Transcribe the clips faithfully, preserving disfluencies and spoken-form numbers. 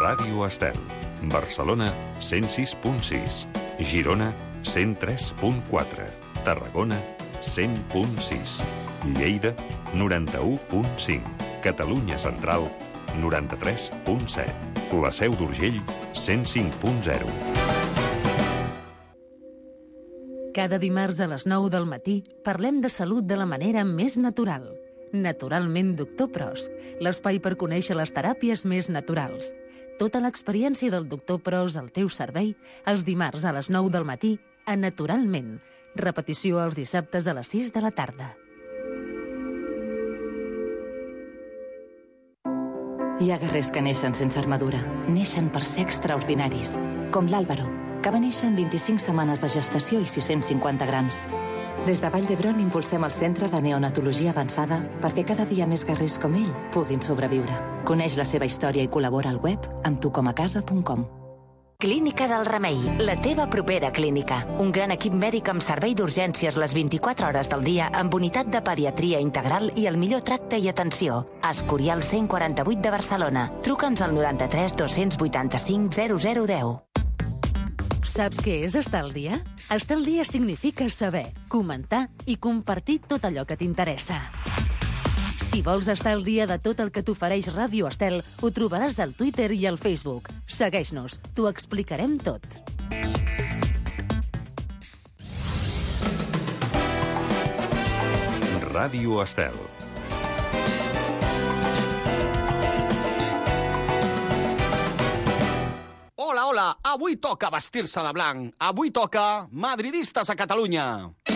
Ràdio Estel. Barcelona, cent sis punt sis. Girona, cent tres punt quatre. Tarragona, cent punt sis. Lleida, noranta-u punt cinc. Catalunya Central, noranta-tres punt set. La Seu d'Urgell, cent cinc punt zero. Cada dimarts a les nou del matí parlem de salut de la manera més natural. Naturalment Doctor Pros, l'espai per conèixer les teràpies més naturals. Tota l'experiència del Doctor Pros al teu servei els dimarts a les nou del matí a Naturalment. Repetició els dissabtes a les sis de la tarda. Hi ha guerrers que neixen sense armadura. Neixen per ser extraordinaris. Com l'Àlvaro, que va néixer en vint-i-cinc setmanes de gestació i sis-cents cinquanta grams. Des de Vall d'Hebron impulsem el Centre de Neonatologia Avançada perquè cada dia més guerrers com ell puguin sobreviure. Coneix la seva història i col·labora al web amb tu com a casa punt com. Clínica del Remei, la teva propera clínica. Un gran equip mèdic amb servei d'urgències les vint-i-quatre hores del dia amb unitat de pediatria integral i el millor tracte i atenció. Escorial cent quaranta-vuit de Barcelona. Truca'ns al noranta-tres dos-cents vuitanta-cinc zero zero deu. Saps què és estar al dia? Estar al dia significa saber, comentar i compartir tot allò que t'interessa. Si vols estar al dia de tot el que t'ofereix Ràdio Estel, ho trobaràs al Twitter i al Facebook. Segueix-nos, t'ho explicarem tot. Ràdio Estel. Hola, hola, avui toca vestir-se de blanc. Avui toca Madridistes a Catalunya.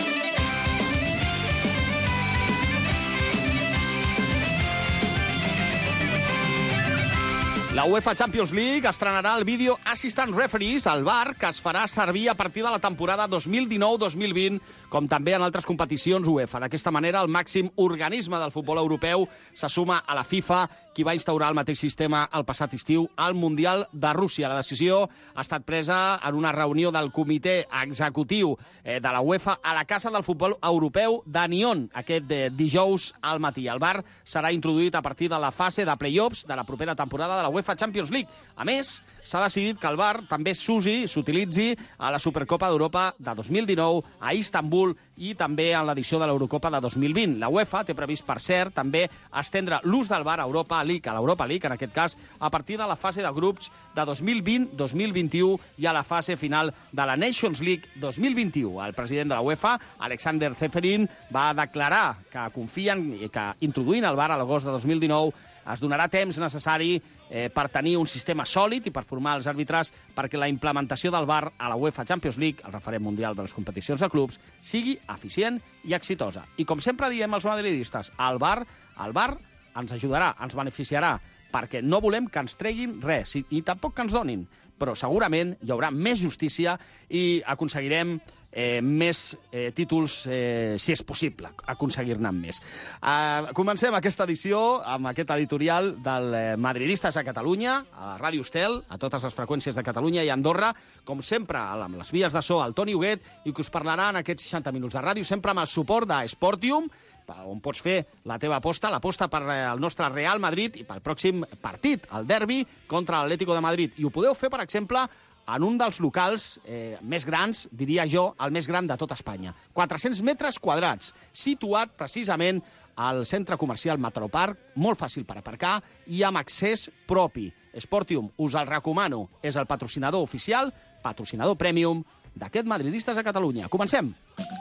La UEFA Champions League estrenarà el Video Assistant Referees, el V A R, que es farà servir a partir de la temporada dos mil dinou dos mil vint, com també en altres competicions UEFA. D'aquesta manera, el màxim organisme del futbol europeu se suma a la FIFA, qui va instaurar el mateix sistema el passat estiu al Mundial de Rússia. La decisió ha estat presa en una reunió del comitè executiu de la UEFA a la Casa del Futbol Europeu de Nyon, aquest dijous al matí. El V A R serà introduït a partir de la fase de play-offs de la propera temporada de la UEFA Champions League. A més, s'ha decidit que el V A R també s'usi, s'utilitzi a la Supercopa d'Europa de dos mil dinou, a Istanbul i també en l'edició de l'Eurocopa de dos mil vint. La UEFA té previst, per cert, també estendre l'ús del V A R a Europa League, a l'Europa League, en aquest cas, a partir de la fase de grups de dos mil vint dos mil vint-i-u i a la fase final de la Nations League dos mil vint-i-u. El president de la UEFA, Alexander Ceferin, va declarar que confien que introduint el V A R a l'agost de dos mil dinou es donarà temps necessari eh, per tenir un sistema sòlid i per formar els àrbitres perquè la implementació del V A R a la UEFA Champions League, el referent mundial de les competicions de clubs, sigui eficient i exitosa. I com sempre diem els madridistes, el V A R, el V A R ens ajudarà, ens beneficiarà, perquè no volem que ens treguin res, i, i tampoc que ens donin, però segurament hi haurà més justícia i aconseguirem Eh, més eh, títols, eh, si és possible, aconseguir-ne més. Eh, comencem aquesta edició amb aquest editorial del eh, Madridistes a Catalunya, a Ràdio Estel, a totes les freqüències de Catalunya i Andorra, com sempre, amb les vies de so, el Toni Huguet, i que us parlarà en aquests seixanta minuts de ràdio, sempre amb el suport d'Esportium, on pots fer la teva aposta, l'aposta per el nostre Real Madrid i pel pròxim partit, el derbi contra l'Atlético de Madrid. I ho podeu fer, per exemple, en un dels locals eh, més grans, diria jo, el més gran de tot Espanya. quatre-cents metres quadrats, situat precisament al centre comercial Metropark, molt fàcil per aparcar i amb accés propi. Sportium, us el recomano, és el patrocinador oficial, patrocinador premium d'aquest Madridistes a Catalunya. Comencem!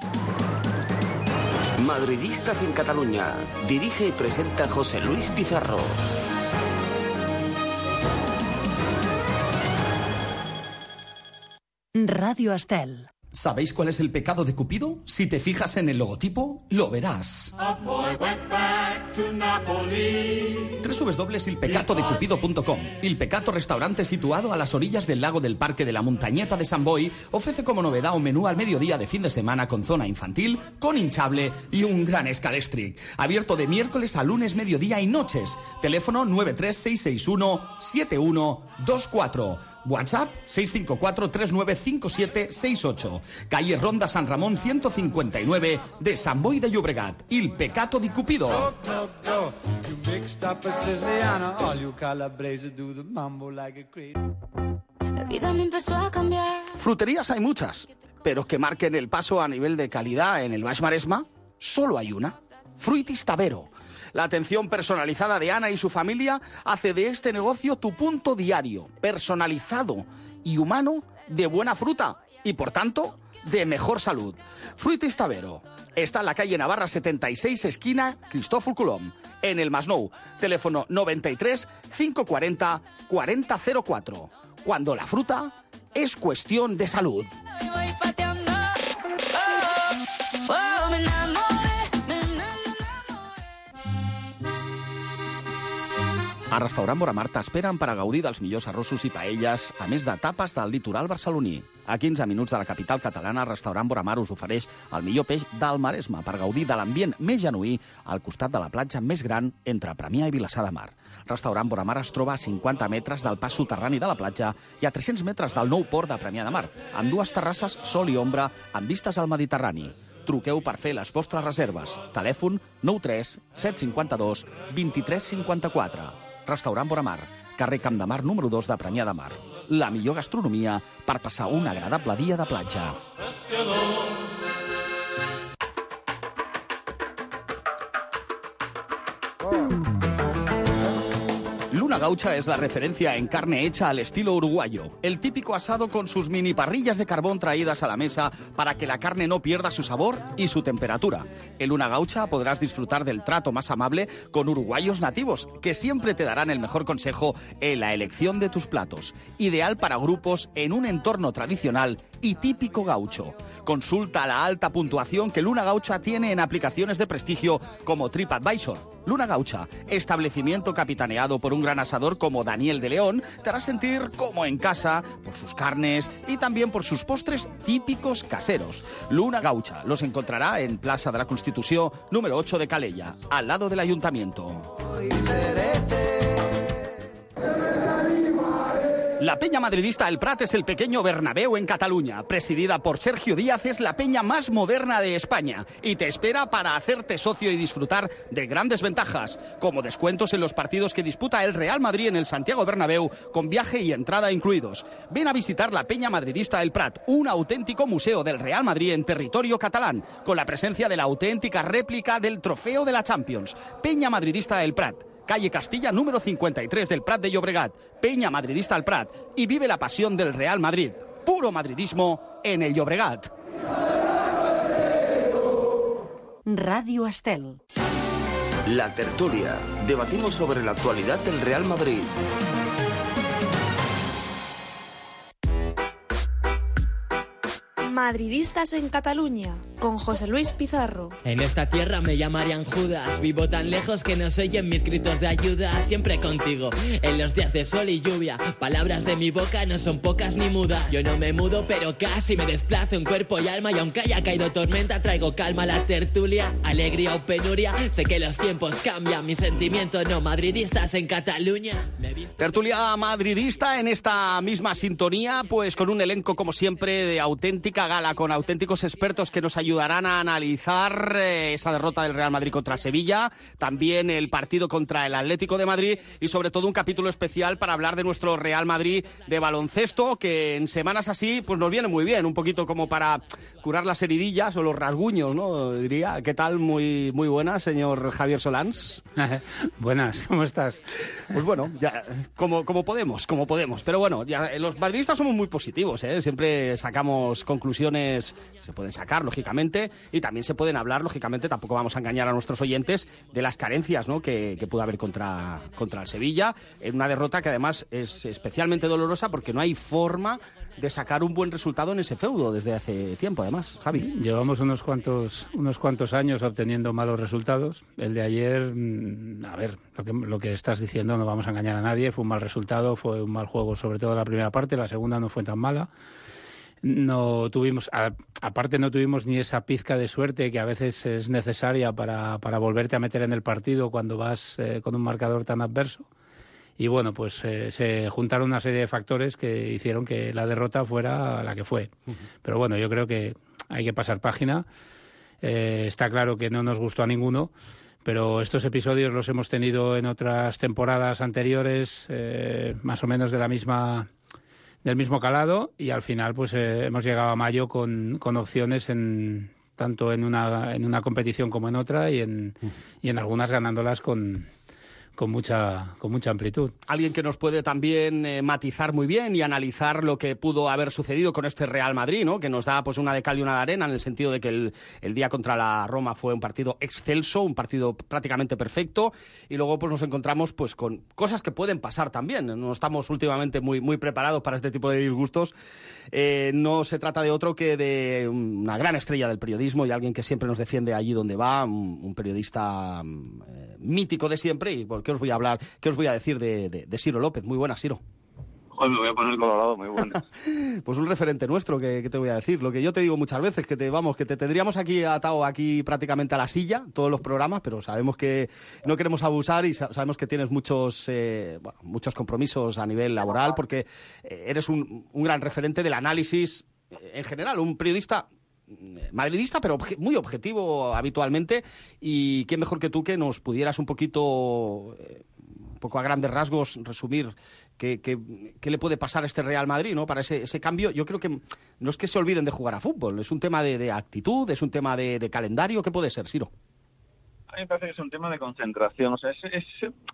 Madridistas en Cataluña. Dirige y presenta José Luis Pizarro. Radio Estel. ¿Sabéis cuál es el pecado de Cupido? Si te fijas en el logotipo, lo verás. doble u doble u doble u punto il peccato de cupido punto com. Il Peccato, restaurante situado a las orillas del lago del Parque de la Montañeta de San Boi, ofrece como novedad un menú al mediodía de fin de semana con zona infantil, con hinchable y un gran escalestric. Abierto de miércoles a lunes, mediodía y noches. Teléfono nueve tres seis seis uno siete uno dos cuatro. WhatsApp seis cinco cuatro tres nueve cinco siete seis ocho. Calle Ronda San Ramón ciento cincuenta y nueve de San Boi de Llobregat. Il Peccato di Cupido. Mixed up a Siciliana, all you Calabrese do the mambo like a cradle. La vida me empezó a cambiar. Fruterías hay muchas, pero que marquen el paso a nivel de calidad en el Baix Maresme, solo hay una. Fruitis Tavero. La atención personalizada de Ana y su familia hace de este negocio tu punto diario, personalizado y humano de buena fruta y, por tanto, de mejor salud. Fruitis Tavero. Está en la calle Navarra setenta y seis, esquina Cristófol Colom, en el Masnou. Teléfono noventa y tres, cinco cuarenta, cuarenta cero cuatro. Cuando la fruta es cuestión de salud. A Restaurant Boramar t'esperen per a gaudir dels millors arrossos i paelles, a més de tapes del litoral barceloní. A quinze minuts de la capital catalana, Restaurant Boramar us ofereix el millor peix del Maresme per gaudir de l'ambient més genuí al costat de la platja més gran entre Premià i Vilassar de Mar. Restaurant Boramar es troba a cinquanta metres del pas soterrani de la platja i a tres-cents metres del nou port de Premià de Mar, amb dues terrasses sol i ombra amb vistes al Mediterrani. Truqueu per fer les vostres reserves. Telèfon nou tres set cinc dos, dos tres cinc quatre. Restaurant Boramar, carrer Camp de Mar número dos de Premià de Mar. La millor gastronomia per passar un agradable dia de platja. Luna Gaucha es la referencia en carne hecha al estilo uruguayo. El típico asado con sus mini parrillas de carbón traídas a la mesa para que la carne no pierda su sabor y su temperatura. En Luna Gaucha podrás disfrutar del trato más amable con uruguayos nativos, que siempre te darán el mejor consejo en la elección de tus platos. Ideal para grupos en un entorno tradicional y típico gaucho. Consulta la alta puntuación que Luna Gaucha tiene en aplicaciones de prestigio como TripAdvisor. Luna Gaucha, establecimiento capitaneado por un gran asador como Daniel de León, te hará sentir como en casa por sus carnes y también por sus postres típicos caseros. Luna Gaucha los encontrará en Plaza de la Constitución número ocho de Calella, al lado del Ayuntamiento. La peña madridista El Prat es el pequeño Bernabéu en Cataluña. Presidida por Sergio Díaz, es la peña más moderna de España y te espera para hacerte socio y disfrutar de grandes ventajas, como descuentos en los partidos que disputa el Real Madrid en el Santiago Bernabéu, con viaje y entrada incluidos. Ven a visitar la peña madridista El Prat, un auténtico museo del Real Madrid en territorio catalán, con la presencia de la auténtica réplica del trofeo de la Champions. Peña madridista El Prat, calle Castilla número cincuenta y tres del Prat de Llobregat, Peña madridista El Prat, y vive la pasión del Real Madrid. Puro madridismo en el Llobregat. Radio Estel. La tertulia. Debatimos sobre la actualidad del Real Madrid. Madridistas en Cataluña, con José Luis Pizarro. En esta tierra me llamarían Judas. Vivo tan lejos que no se oyen mis gritos de ayuda. Siempre contigo, en los días de sol y lluvia. Palabras de mi boca no son pocas ni mudas. Yo no me mudo, pero casi me desplazo en cuerpo y alma. Y aunque haya caído tormenta, traigo calma a la tertulia. Alegría o penuria, sé que los tiempos cambian. Mi sentimiento no, madridistas en Cataluña. Tertulia madridista en esta misma sintonía, pues con un elenco como siempre de auténtica gala, con auténticos expertos que nos ayudarán a analizar eh, esa derrota del Real Madrid contra Sevilla, también el partido contra el Atlético de Madrid y sobre todo un capítulo especial para hablar de nuestro Real Madrid de baloncesto, que en semanas así pues nos viene muy bien, un poquito como para curar las heridillas o los rasguños, ¿no? Diría. ¿Qué tal? Muy, muy buenas, señor Javier Solans. Buenas, ¿cómo estás? Pues bueno, ya como, como podemos, como podemos. Pero bueno, ya, los madridistas somos muy positivos, ¿eh? Siempre sacamos conclusiones, se pueden sacar, lógicamente, y también se pueden hablar, lógicamente, tampoco vamos a engañar a nuestros oyentes, de las carencias, ¿no?, que, que pudo haber contra, contra el Sevilla, en una derrota que además es especialmente dolorosa porque no hay forma de sacar un buen resultado en ese feudo desde hace tiempo, además, Javi. Llevamos unos cuantos, unos cuantos años obteniendo malos resultados. El de ayer, a ver, lo que, lo que estás diciendo, no vamos a engañar a nadie, fue un mal resultado, fue un mal juego, sobre todo la primera parte, la segunda no fue tan mala. No tuvimos, a, aparte no tuvimos ni esa pizca de suerte que a veces es necesaria para, para volverte a meter en el partido cuando vas eh, con un marcador tan adverso. Y bueno, pues eh, se juntaron una serie de factores que hicieron que la derrota fuera la que fue. Uh-huh. Pero bueno, yo creo que hay que pasar página. Eh, está claro que no nos gustó a ninguno, pero estos episodios los hemos tenido en otras temporadas anteriores, eh, más o menos de la misma del mismo calado, y al final pues eh, hemos llegado a mayo con, con opciones en tanto en una en una competición como en otra, y en y en algunas ganándolas con con mucha con mucha amplitud. Alguien que nos puede también eh, matizar muy bien y analizar lo que pudo haber sucedido con este Real Madrid, ¿no? Que nos da pues una de cal y una de arena, en el sentido de que el, el día contra la Roma fue un partido excelso, un partido prácticamente perfecto, y luego pues nos encontramos pues con cosas que pueden pasar también. No estamos últimamente muy, muy preparados para este tipo de disgustos. Eh, no se trata de otro que de una gran estrella del periodismo y alguien que siempre nos defiende allí donde va, un, un periodista eh, mítico de siempre. Y porque ¿Qué os voy a hablar? ¿Qué os voy a decir de, de, de Ciro López? Muy buena, Ciro. Joder, me voy a poner colorado, muy bueno. Pues un referente nuestro, que, que te voy a decir. Lo que yo te digo muchas veces, que te vamos, que te tendríamos aquí atado aquí prácticamente a la silla, todos los programas, pero sabemos que no queremos abusar y sa- sabemos que tienes muchos, eh, bueno, muchos compromisos a nivel laboral, porque eres un, un gran referente del análisis en general, un periodista madridista, pero obje- muy objetivo habitualmente, y quién mejor que tú que nos pudieras un poquito, eh, un poco a grandes rasgos, resumir qué, qué, qué le puede pasar a este Real Madrid, ¿no? Para ese, ese cambio. Yo creo que no es que se olviden de jugar a fútbol, es un tema de, de actitud, es un tema de, de calendario. ¿Qué puede ser, Ciro? A mí me parece que es un tema de concentración, o sea, es, es,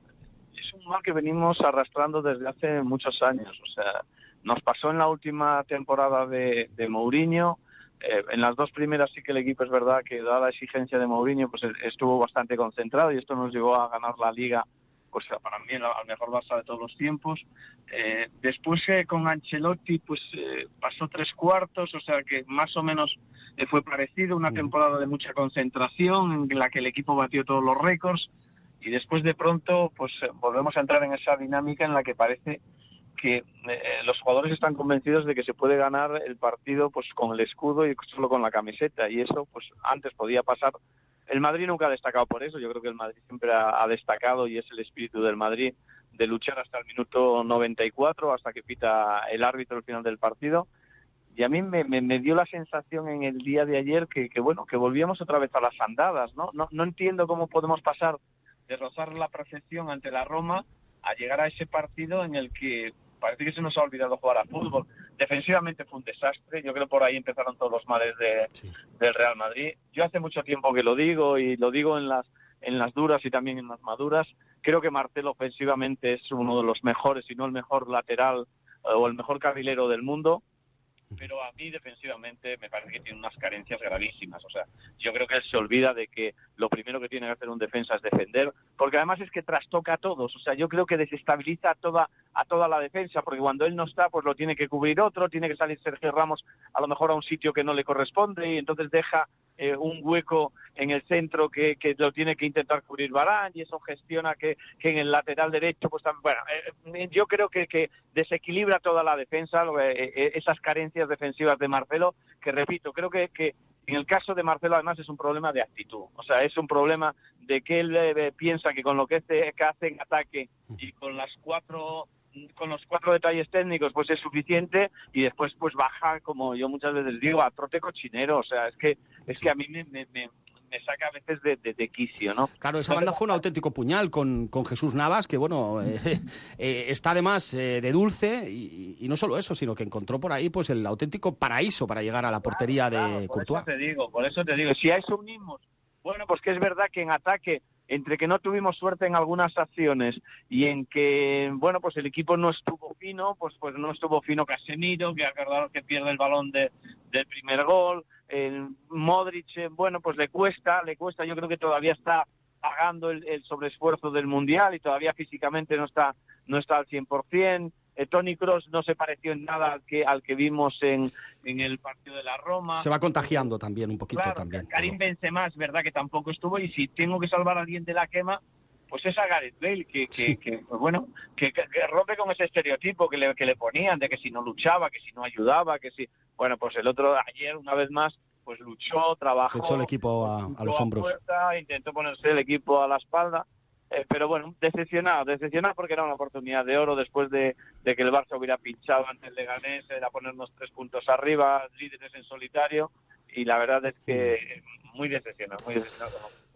es un mal que venimos arrastrando desde hace muchos años, o sea, nos pasó en la última temporada de, de Mourinho. Eh, en las dos primeras sí que el equipo, es verdad que dada la exigencia de Mourinho, pues estuvo bastante concentrado, y esto nos llevó a ganar la Liga, pues para mí al mejor Barça de todos los tiempos. Eh, después eh, con Ancelotti pues eh, pasó tres cuartos, o sea que más o menos eh, fue parecido, una temporada de mucha concentración en la que el equipo batió todos los récords, y después de pronto pues eh, volvemos a entrar en esa dinámica en la que parece que eh, los jugadores están convencidos de que se puede ganar el partido pues con el escudo y solo con la camiseta, y eso pues antes podía pasar. El Madrid nunca ha destacado por eso, yo creo que el Madrid siempre ha, ha destacado, y es el espíritu del Madrid, de luchar hasta el minuto noventa y cuatro, hasta que pita el árbitro al final del partido. Y a mí me, me, me dio la sensación en el día de ayer que, que bueno, que volvíamos otra vez a las andadas, ¿no? No, no entiendo cómo podemos pasar de rozar la perfección ante la Roma a llegar a ese partido en el que parece que se nos ha olvidado jugar a fútbol. Defensivamente fue un desastre, yo creo que por ahí empezaron todos los males de, sí. del Real Madrid. Yo hace mucho tiempo que lo digo, y lo digo en las en las duras y también en las maduras. Creo que Marcelo ofensivamente es uno de los mejores, si no el mejor lateral o el mejor carrilero del mundo, pero a mí defensivamente me parece que tiene unas carencias gravísimas. O sea, yo creo que él se olvida de que lo primero que tiene que hacer un defensa es defender, porque además es que trastoca a todos. O sea, yo creo que desestabiliza a toda a toda la defensa, porque cuando él no está, pues lo tiene que cubrir otro, tiene que salir Sergio Ramos a lo mejor a un sitio que no le corresponde, y entonces deja eh, un hueco en el centro que, que lo tiene que intentar cubrir Varane, y eso gestiona que, que en el lateral derecho, pues también, bueno, eh, yo creo que, que desequilibra toda la defensa, eh, eh, esas carencias defensivas de Marcelo, que repito, creo que, que en el caso de Marcelo además es un problema de actitud, o sea, es un problema de que él eh, piensa que con lo que hace, que hace en ataque y con las cuatro con los cuatro detalles técnicos pues es suficiente, y después pues baja, como yo muchas veces digo, a trote cochinero. O sea, es que es que a mí me, me, me, me saca a veces de, de, de quicio, ¿no? Claro, esa banda fue un auténtico puñal con, con Jesús Navas, que bueno, eh, eh, está además eh, de dulce, y, y no solo eso, sino que encontró por ahí pues el auténtico paraíso para llegar a la portería claro, claro, de Courtois. Por eso te digo, por eso te digo, si a eso unimos, bueno, pues que es verdad que en ataque, entre que no tuvimos suerte en algunas acciones y en que, bueno, pues el equipo no estuvo fino, pues pues no estuvo fino Casemiro, que acordado que pierde el balón de, del primer gol, el Modric, bueno, pues le cuesta, le cuesta, yo creo que todavía está pagando el, el sobreesfuerzo del Mundial y todavía físicamente no está no está al cien por ciento. Eh, Toni Kroos no se pareció en nada al que al que vimos en, en el partido de la Roma. Se va contagiando también un poquito claro, también. Karim Benzema es verdad que tampoco estuvo, y si tengo que salvar a alguien de la quema, pues es a Gareth Bale, que, que, sí. que pues bueno, que, que, que rompe con ese estereotipo que le, que le ponían de que si no luchaba, que si no ayudaba, que si... Bueno, pues el otro ayer, una vez más, pues luchó, trabajó... Se echó el equipo a, a los hombros. A puerta, intentó ponerse el equipo a la espalda. Eh, pero bueno, decepcionado, decepcionado porque era una oportunidad de oro después de, de que el Barça hubiera pinchado ante el Leganés, era ponernos tres puntos arriba, líderes en solitario, y la verdad es que muy decepcionado, muy decepcionado.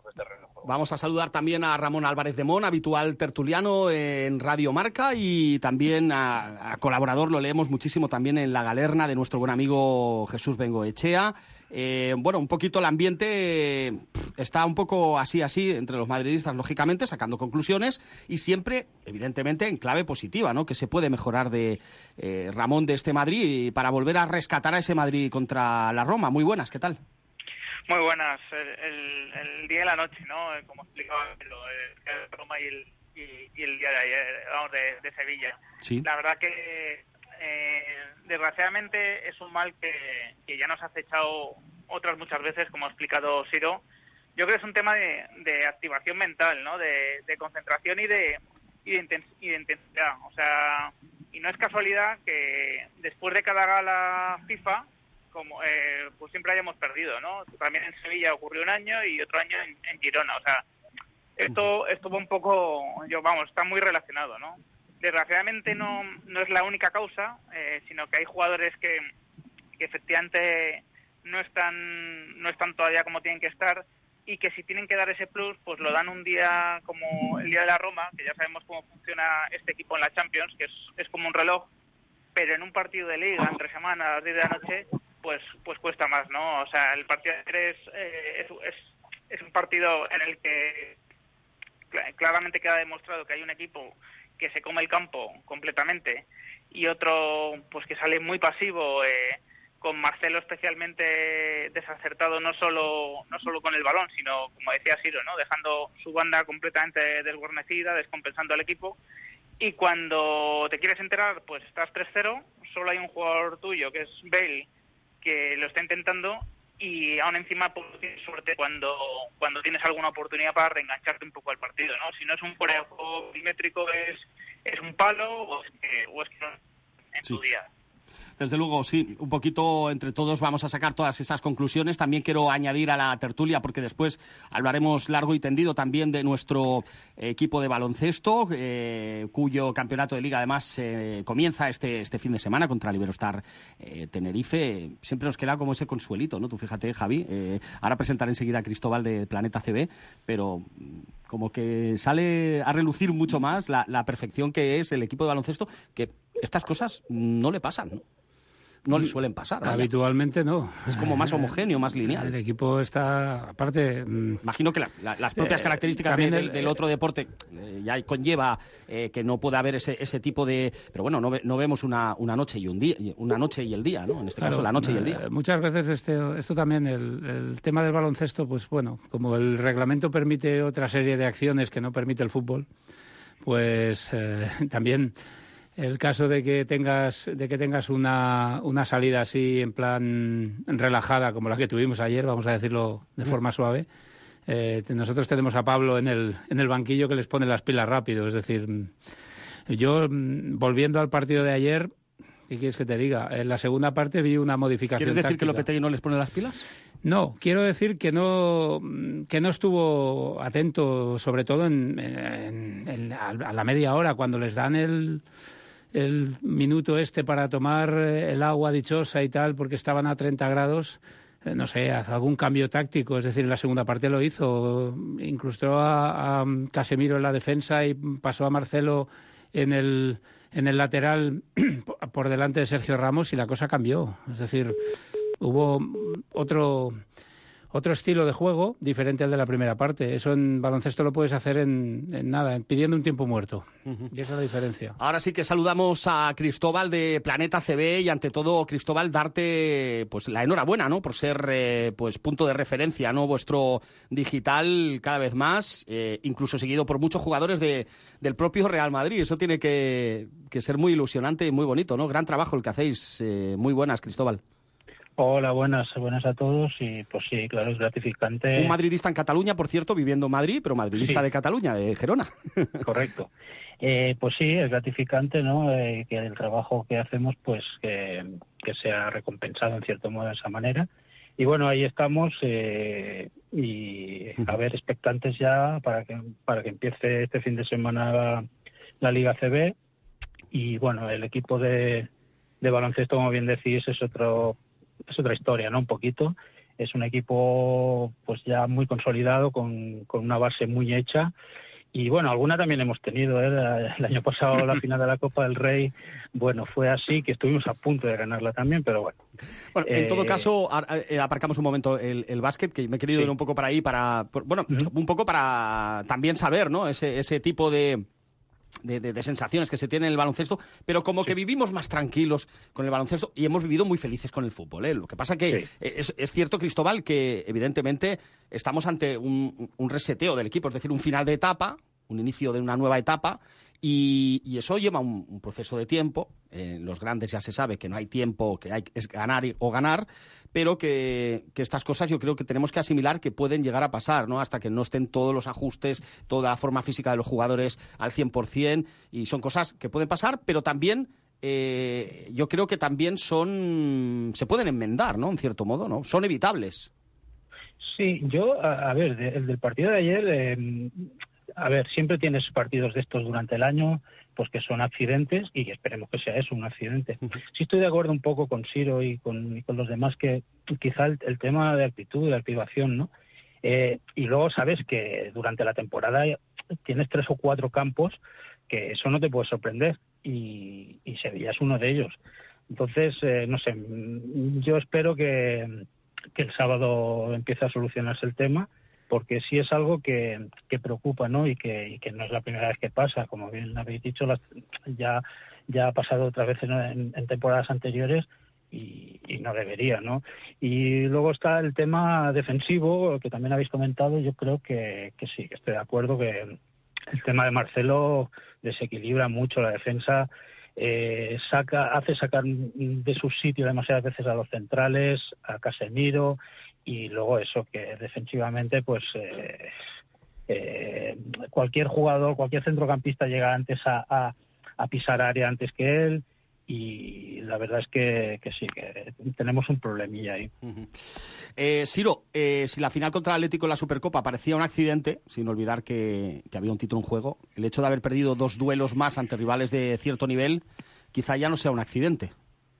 sobre el terreno de juego. Vamos a saludar también a Ramón Álvarez de Mon, habitual tertuliano en Radio Marca, y también a, a colaborador, lo leemos muchísimo también en La Galerna, de nuestro buen amigo Jesús Bengoechea. Eh, bueno, un poquito el ambiente eh, está un poco así, así, entre los madridistas, lógicamente, sacando conclusiones, y siempre, evidentemente, en clave positiva, ¿no? Que se puede mejorar de eh, Ramón, de este Madrid, para volver a rescatar a ese Madrid contra la Roma. Muy buenas, ¿qué tal? Muy buenas. El, el, el día y la noche, ¿no? Como explicaba lo de Roma y el, y, y el día de ayer, vamos, de, de Sevilla. Sí. La verdad que Eh, desgraciadamente es un mal que, que ya nos ha acechado otras muchas veces, como ha explicado Siro. Yo creo que es un tema de, de activación mental, ¿no? De, de concentración y de, y, de intens- y de intensidad. O sea, y no es casualidad que después de cada gala FIFA, como eh, pues siempre hayamos perdido, ¿no? También en Sevilla ocurrió un año y otro año en, en Girona. O sea, esto esto va un poco, yo vamos, está muy relacionado, ¿no? Desgraciadamente no, no es la única causa, eh, sino que hay jugadores que, que efectivamente no están no están todavía como tienen que estar, y que si tienen que dar ese plus, pues lo dan un día como el día de la Roma, que ya sabemos cómo funciona este equipo en la Champions, que es, es como un reloj, pero en un partido de Liga, entre semanas, a las diez de la noche, pues pues cuesta más, ¿no? O sea, el partido de tres eh, es, es, es un partido en el que claramente queda demostrado que hay un equipo que se come el campo completamente y otro pues que sale muy pasivo, eh, con Marcelo especialmente desacertado, no solo no solo con el balón, sino, como decía Siro, ¿no? Dejando su banda completamente desguarnecida, descompensando al equipo. Y cuando te quieres enterar, pues estás tres cero, solo hay un jugador tuyo, que es Bale, que lo está intentando, y aún encima pues, tienes suerte cuando cuando tienes alguna oportunidad para reengancharte un poco al partido, ¿no? Si no es un fuera de juego milimétrico, es es un palo, o es que, o es que no en Sí. tu día. Desde luego, sí, un poquito entre todos vamos a sacar todas esas conclusiones. También quiero añadir a la tertulia, porque después hablaremos largo y tendido también de nuestro equipo de baloncesto, eh, cuyo campeonato de liga además eh, comienza este este fin de semana contra el Iberostar eh, Tenerife. Siempre nos queda como ese consuelito, ¿no? Tú fíjate, Javi, eh, ahora presentaré enseguida a Cristóbal de Planeta C B, pero como que sale a relucir mucho más la, la perfección que es el equipo de baloncesto, que estas cosas no le pasan, ¿no? No le suelen pasar. Vaya. Habitualmente no. Es como más homogéneo, más lineal. El equipo está, aparte... Imagino que la, la, las propias eh, características de, el, del, del otro deporte eh, ya conlleva eh, que no pueda haber ese, ese tipo de... Pero bueno, no, ve, no vemos una, una noche y un día, una noche y el día, ¿no? En este claro, caso, la noche y el día. Eh, muchas veces este, esto también, el, el tema del baloncesto, pues bueno, como el reglamento permite otra serie de acciones que no permite el fútbol, pues eh, también... El caso de que tengas de que tengas una, una salida así en plan relajada como la que tuvimos ayer, vamos a decirlo de forma suave, eh, nosotros tenemos a Pablo en el en el banquillo que les pone las pilas rápido. Es decir, yo volviendo al partido de ayer, ¿qué quieres que te diga? En la segunda parte vi una modificación. ¿Quieres decir táctica. que Lopetegui no les pone las pilas? No, quiero decir que no que no estuvo atento, sobre todo en, en, en, a la media hora, cuando les dan el el minuto este para tomar el agua dichosa y tal, porque estaban a treinta grados, eh, no sé, hace algún cambio táctico. Es decir, en la segunda parte lo hizo, incrustó a, a Casemiro en la defensa y pasó a Marcelo en el en el lateral por delante de Sergio Ramos, y la cosa cambió. Es decir, hubo otro otro estilo de juego diferente al de la primera parte. Eso en baloncesto lo puedes hacer en, en nada, en pidiendo un tiempo muerto. Uh-huh. Y esa es la diferencia. Ahora sí que saludamos a Cristóbal de Planeta C B, y ante todo, Cristóbal, darte pues la enhorabuena, ¿no? Por ser eh, pues punto de referencia, ¿no? Vuestro digital cada vez más, eh, incluso seguido por muchos jugadores de, del propio Real Madrid. Eso tiene que, que ser muy ilusionante y muy bonito, ¿no? Gran trabajo el que hacéis. Eh, muy buenas, Cristóbal. Hola, buenas, buenas a todos, y pues sí, claro, es gratificante. Un madridista en Cataluña, por cierto, viviendo en Madrid, pero madridista sí. de Cataluña, de Gerona. Correcto. Eh, pues sí, es gratificante, ¿no? Eh, que el trabajo que hacemos, pues que, que sea recompensado en cierto modo de esa manera. Y bueno, ahí estamos, eh, y a ver, expectantes ya para que para que empiece este fin de semana la, la Liga C B. Y bueno, el equipo de, de baloncesto, como bien decís, es otro... es otra historia, ¿no? Un poquito. es un equipo pues ya muy consolidado, con, con una base muy hecha. Y bueno, alguna también hemos tenido, ¿eh? El año pasado la final de la Copa del Rey, bueno, fue así, que estuvimos a punto de ganarla también, pero bueno. Bueno, eh... en todo caso, aparcamos un momento el, el básquet, que me he querido sí. ir un poco para ahí, para, bueno, uh-huh. un poco para también saber, ¿no? Ese, ese tipo de... De, de, de sensaciones que se tiene en el baloncesto, pero como sí. que vivimos más tranquilos con el baloncesto y hemos vivido muy felices con el fútbol, ¿eh? Lo que pasa que sí. es, es cierto, Cristóbal, que evidentemente estamos ante un, un reseteo del equipo, es decir, un final de etapa, un inicio de una nueva etapa, y, y eso lleva un, un proceso de tiempo. En los grandes ya se sabe que no hay tiempo, que hay es ganar o ganar, pero que, que estas cosas yo creo que tenemos que asimilar que pueden llegar a pasar, ¿no? Hasta que no estén todos los ajustes, toda la forma física de los jugadores al cien por cien, y son cosas que pueden pasar, pero también eh, yo creo que también son se pueden enmendar, ¿no? En cierto modo, ¿no? Son evitables. Sí, yo, a, a ver, de, el del partido de ayer... Eh... A ver, siempre tienes partidos de estos durante el año, pues que son accidentes, y esperemos que sea eso, un accidente. Sí estoy de acuerdo un poco con Siro y con, y con los demás, que quizá el, el tema de actitud, de activación, ¿no? Eh, y luego sabes que durante la temporada tienes tres o cuatro campos que eso no te puede sorprender, y, y Sevilla es uno de ellos. Entonces, eh, no sé, yo espero que, que el sábado empiece a solucionarse el tema, porque sí es algo que, que preocupa, ¿no? Y que, y que no es la primera vez que pasa. Como bien habéis dicho, las, ya, ya ha pasado otras veces, ¿no? en, en temporadas anteriores, y, y no debería, ¿no? Y luego está el tema defensivo, que también habéis comentado. Yo creo que, que sí, que estoy de acuerdo que el tema de Marcelo desequilibra mucho la defensa, eh, saca, hace sacar de su sitio demasiadas veces a los centrales, a Casemiro. Y luego eso, que defensivamente, pues eh, eh, cualquier jugador, cualquier centrocampista llega antes a, a, a pisar área antes que él, y la verdad es que, que sí, que tenemos un problemilla ahí. Uh-huh. eh, Siro, eh, si la final contra el Atlético en la Supercopa parecía un accidente, sin olvidar que, que había un título en juego, el hecho de haber perdido dos duelos más ante rivales de cierto nivel, quizá ya no sea un accidente.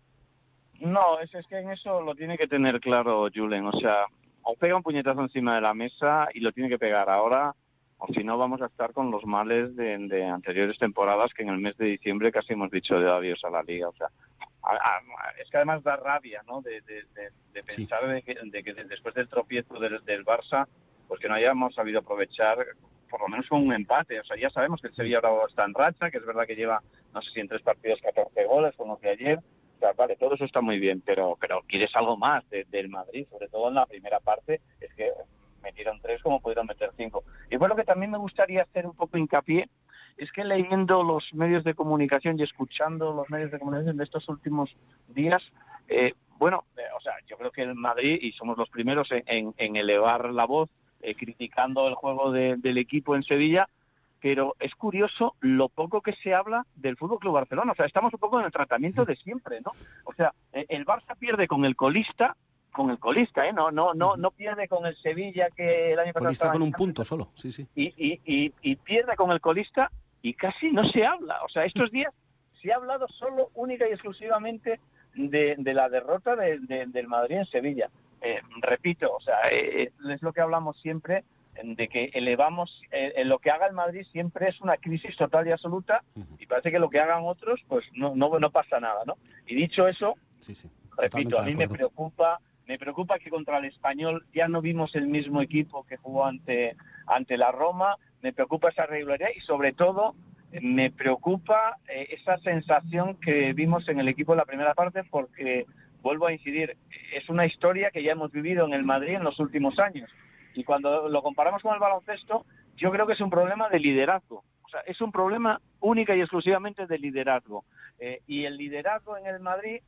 No, es, es que en eso lo tiene que tener claro Julen. O sea, o pega un puñetazo encima de la mesa y lo tiene que pegar ahora, o si no vamos a estar con los males de, de anteriores temporadas, que en el mes de diciembre casi hemos dicho de adiós a la Liga. O sea, a, a, es que además da rabia, ¿no? De, de, de, de pensar sí. de, que, de que después del tropiezo del, del Barça, pues que no hayamos sabido aprovechar por lo menos con un empate. O sea, ya sabemos que el Sevilla ahora está en racha, que es verdad que lleva, no sé si en tres partidos catorce goles, como que ayer. O sea, vale, todo eso está muy bien, pero pero quieres algo más de, del Madrid, sobre todo en la primera parte. Es que metieron tres como pudieron meter cinco. Y bueno, lo que también me gustaría hacer un poco hincapié es que leyendo los medios de comunicación y escuchando los medios de comunicación de estos últimos días, eh, bueno, eh, o sea, yo creo que el Madrid, y somos los primeros en, en, en elevar la voz, eh, criticando el juego de, del equipo en Sevilla, pero es curioso lo poco que se habla del F C Barcelona. O sea, estamos un poco en el tratamiento de siempre, ¿no? O sea, el Barça pierde con el colista, con el colista, ¿eh? No, no, no, no pierde con el Sevilla, que el año pasado colista con un punto solo, sí, sí. Y, y, y, y pierde con el colista y casi no se habla. O sea, estos días se ha hablado solo, única y exclusivamente de, de la derrota de, de, del Madrid en Sevilla. Eh, repito, o sea, eh, es lo que hablamos siempre, de que elevamos, eh, lo que haga el Madrid siempre es una crisis total y absoluta, y parece que lo que hagan otros, pues no no, no pasa nada, ¿no? Y dicho eso, sí, sí, repito, a mí me preocupa, me preocupa que contra el Español ya no vimos el mismo equipo que jugó ante, ante la Roma, me preocupa esa regularidad y sobre todo me preocupa eh, esa sensación que vimos en el equipo en la primera parte, porque, vuelvo a incidir, es una historia que ya hemos vivido en el Madrid en los últimos años. Y cuando lo comparamos con el baloncesto, yo creo que es un problema de liderazgo. O sea, es un problema única y exclusivamente de liderazgo. Eh, y el liderazgo en el Madrid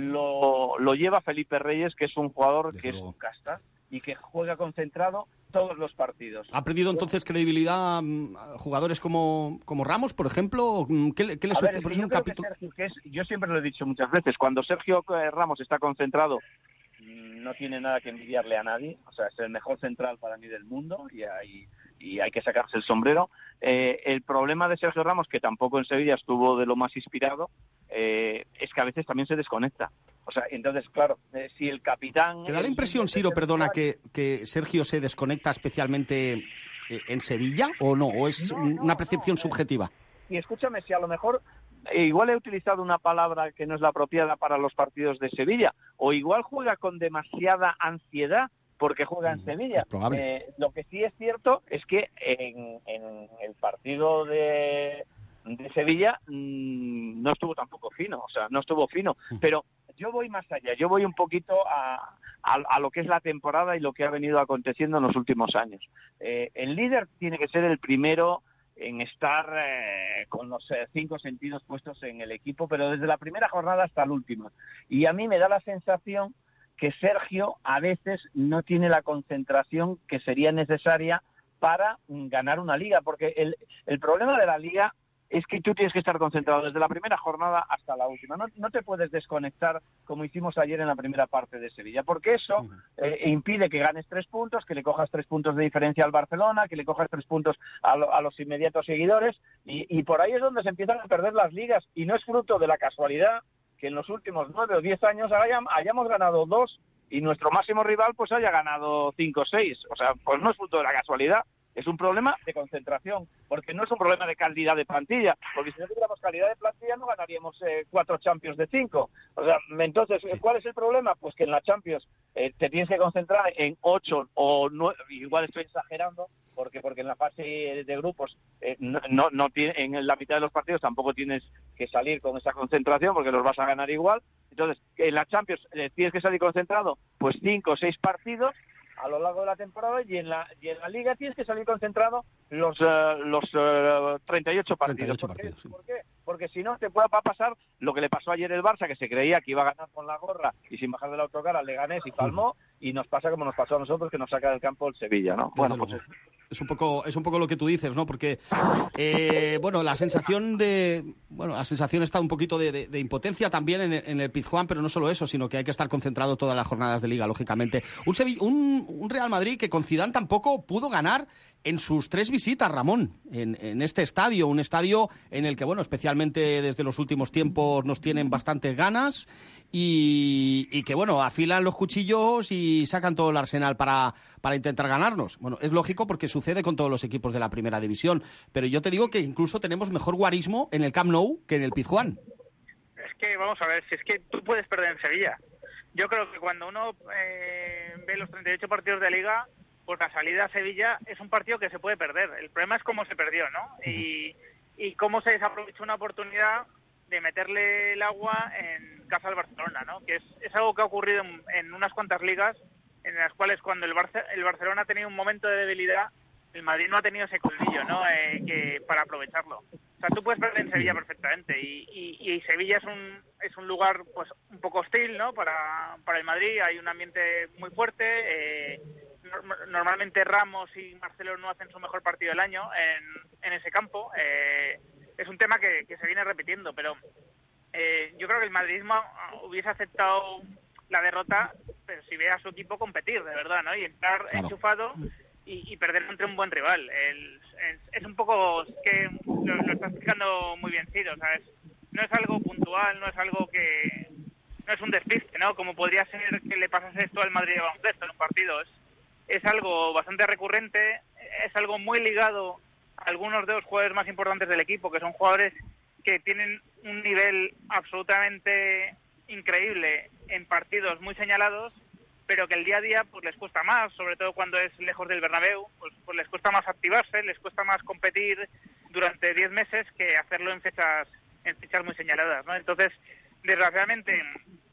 lo, lo lleva Felipe Reyes, que es un jugador Desde que luego. es un casta y que juega concentrado todos los partidos. ¿Ha perdido entonces credibilidad um, jugadores como, como Ramos, por ejemplo? ¿Qué, qué le sucede? Ver, es que yo, un capítulo... que Sergio, que es, yo siempre lo he dicho muchas veces, cuando Sergio Ramos está concentrado, no tiene nada que envidiarle a nadie. O sea, es el mejor central para mí del mundo y hay, y hay que sacarse el sombrero. Eh, el problema de Sergio Ramos, que tampoco en Sevilla estuvo de lo más inspirado, eh, es que a veces también se desconecta. O sea, entonces, claro, eh, si el capitán... ¿Te da la impresión, Siro, perdona, que, que Sergio se desconecta especialmente eh, en Sevilla o no? ¿O es No, no, una percepción no, eh, subjetiva? Y escúchame, si a lo mejor eh, igual he utilizado una palabra que no es la apropiada para los partidos de Sevilla, o igual juega con demasiada ansiedad porque juega en Sevilla. Es probable. Eh, lo que sí es cierto es que en, en el partido de, de Sevilla mmm, no estuvo tampoco fino, o sea, no estuvo fino, pero yo voy más allá, yo voy un poquito a, a, a lo que es la temporada y lo que ha venido aconteciendo en los últimos años. Eh, el líder tiene que ser el primero en estar eh, con los eh, cinco sentidos puestos en el equipo, pero desde la primera jornada hasta la última. Y a mí me da la sensación que Sergio a veces no tiene la concentración que sería necesaria para ganar una liga, porque el, el problema de la liga es que tú tienes que estar concentrado desde la primera jornada hasta la última. No, no te puedes desconectar como hicimos ayer en la primera parte de Sevilla, porque eso eh, impide que ganes tres puntos, que le cojas tres puntos de diferencia al Barcelona, que le cojas tres puntos a, lo, a los inmediatos seguidores, y, y por ahí es donde se empiezan a perder las ligas, y no es fruto de la casualidad que en los últimos nueve o diez años hayamos, hayamos ganado dos y nuestro máximo rival pues haya ganado cinco o seis. O sea, pues no es fruto de la casualidad. Es un problema de concentración, porque no es un problema de calidad de plantilla, porque si no tuviéramos calidad de plantilla no ganaríamos eh, cuatro Champions de cinco. O sea, entonces, sí. ¿Cuál es el problema? Pues que en la Champions eh, te tienes que concentrar en ocho o nueve, igual estoy exagerando, porque porque en la fase de grupos eh, no, no, no tiene, en la mitad de los partidos tampoco tienes que salir con esa concentración, porque los vas a ganar igual. Entonces, en la Champions eh, tienes que salir concentrado, pues cinco o seis partidos a lo largo de la temporada, y en la y en la Liga tienes que salir concentrado los uh, los uh, treinta y ocho partidos. treinta y ocho ¿Por qué? partidos, sí. ¿Por qué? Porque si no te puede pasar lo que le pasó ayer el Barça, que se creía que iba a ganar con la gorra y sin bajar del autocar al Leganés y palmó, y nos pasa como nos pasó a nosotros, que nos saca del campo el Sevilla, ¿no? Bueno, pues es un poco es un poco lo que tú dices, ¿no? Porque eh, bueno, la sensación de bueno la sensación está un poquito de, de, de impotencia también en el, en el Pizjuán, pero no solo eso, sino que hay que estar concentrado todas las jornadas de Liga, lógicamente. Un, Sevilla, un, un Real Madrid que con Zidane tampoco pudo ganar en sus tres visitas, Ramón, en, en este estadio, un estadio en el que, bueno, especialmente desde los últimos tiempos nos tienen bastantes ganas y, y que, bueno, afilan los cuchillos y sacan todo el arsenal para, para intentar ganarnos. Bueno, es lógico porque sucede con todos los equipos de la primera división, pero yo te digo que incluso tenemos mejor guarismo en el Camp Nou que en el Pizjuán. Es que, vamos a ver, si es que tú puedes perder en Sevilla. Yo creo que cuando uno eh, ve los treinta y ocho partidos de Liga, pues la salida a Sevilla es un partido que se puede perder. El problema es cómo se perdió, ¿no? Y, y cómo se desaprovechó una oportunidad de meterle el agua en casa al Barcelona, ¿no? Que es, es algo que ha ocurrido en, en unas cuantas ligas, en las cuales cuando el, Barce, el Barcelona ha tenido un momento de debilidad, el Madrid no ha tenido ese colmillo, ¿no? Eh, que para aprovecharlo. O sea, tú puedes perder en Sevilla perfectamente, y, y, y Sevilla es un es un lugar pues un poco hostil, ¿no? Para, para el Madrid hay un ambiente muy fuerte. Eh, Normalmente Ramos y Marcelo no hacen su mejor partido del año en, en ese campo. Eh, es un tema que, que se viene repitiendo, pero eh, yo creo que el madridismo hubiese aceptado la derrota, pero si ve a su equipo competir, de verdad, ¿no? Y entrar claro. enchufado y, y perder ante un buen rival. El, es, es un poco que lo, lo está explicando muy bien Ciro, ¿sabes? No es algo puntual, no es algo que... no es un despiste, ¿no? Como podría ser que le pasase esto al Madrid de baloncesto en un partido. Es, es algo bastante recurrente, es algo muy ligado a algunos de los jugadores más importantes del equipo, que son jugadores que tienen un nivel absolutamente increíble en partidos muy señalados, pero que el día a día pues les cuesta más, sobre todo cuando es lejos del Bernabéu, pues, pues les cuesta más activarse, les cuesta más competir durante diez meses que hacerlo en fechas en fechas muy señaladas, ¿no? Entonces, desgraciadamente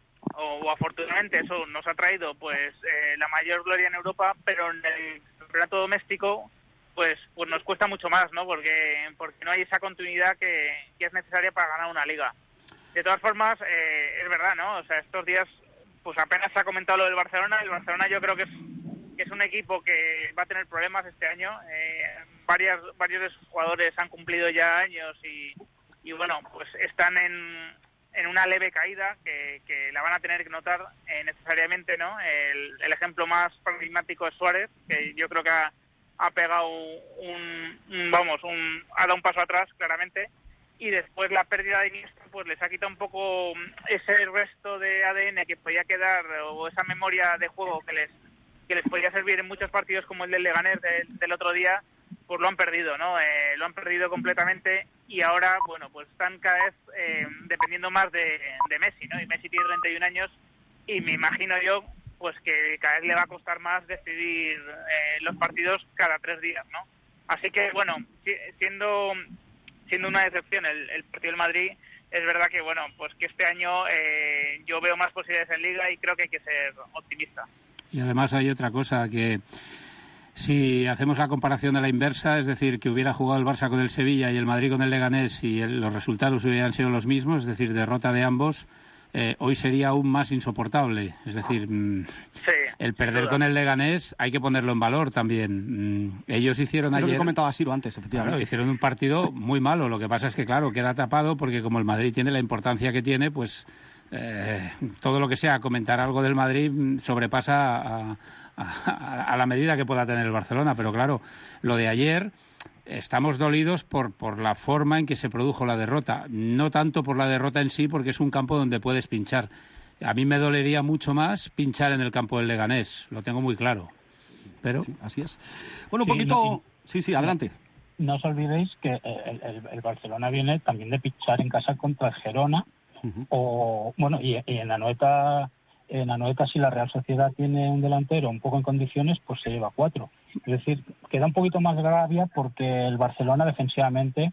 o, o afortunadamente eso nos ha traído pues eh, la mayor gloria en Europa, pero en el campeonato doméstico pues pues nos cuesta mucho más, ¿no? Porque porque no hay esa continuidad que, que es necesaria para ganar una liga. De todas formas, eh, es verdad, ¿no? O sea, estos días pues apenas se ha comentado lo del Barcelona. El Barcelona yo creo que es que es un equipo que va a tener problemas este año. Eh, varias varios de sus jugadores han cumplido ya años y y bueno, pues están en en una leve caída que, que la van a tener que notar eh, necesariamente, ¿no? El, el ejemplo más paradigmático es Suárez, que yo creo que ha, ha pegado un, un, vamos, un, ha dado un paso atrás claramente, y después la pérdida de Iniesta pues les ha quitado un poco ese resto de A D N que podía quedar, o esa memoria de juego que les que les podía servir en muchos partidos como el del Leganés del, del otro día, pues lo han perdido, ¿no? Eh, lo han perdido completamente y ahora, bueno, pues están cada vez eh, dependiendo más de, de Messi, ¿no? Y Messi tiene treinta y un años y me imagino yo pues que cada vez le va a costar más decidir eh, los partidos cada tres días, ¿no? Así que, bueno, siendo siendo una decepción el, el partido del Madrid, es verdad que, bueno, pues que este año eh, yo veo más posibilidades en Liga y creo que hay que ser optimista. Y además hay otra cosa, que si hacemos la comparación de la inversa, es decir, que hubiera jugado el Barça con el Sevilla y el Madrid con el Leganés y el, los resultados hubieran sido los mismos, es decir, derrota de ambos, eh, hoy sería aún más insoportable. Es decir, mm, sí, el perder con el Leganés hay que ponerlo en valor también. Mm, ellos hicieron Creo ayer... que comentaba Siro antes, efectivamente. Claro, hicieron un partido muy malo. Lo que pasa es que, claro, queda tapado porque como el Madrid tiene la importancia que tiene, pues... Eh, todo lo que sea comentar algo del Madrid sobrepasa a, a, a la medida que pueda tener el Barcelona, pero claro, lo de ayer estamos dolidos por, por la forma en que se produjo la derrota, no tanto por la derrota en sí, porque es un campo donde puedes pinchar. A mí me dolería mucho más pinchar en el campo del Leganés, lo tengo muy claro, pero sí, así es. Bueno, un sí, poquito... No, sí, sí, adelante. No, no os olvidéis que el, el, el Barcelona viene también de pinchar en casa contra el Girona. Uh-huh. O bueno, y, y en Anoeta, en Anoeta si la Real Sociedad tiene un delantero un poco en condiciones, pues se lleva cuatro. Es decir, queda un poquito más de rabia porque el Barcelona defensivamente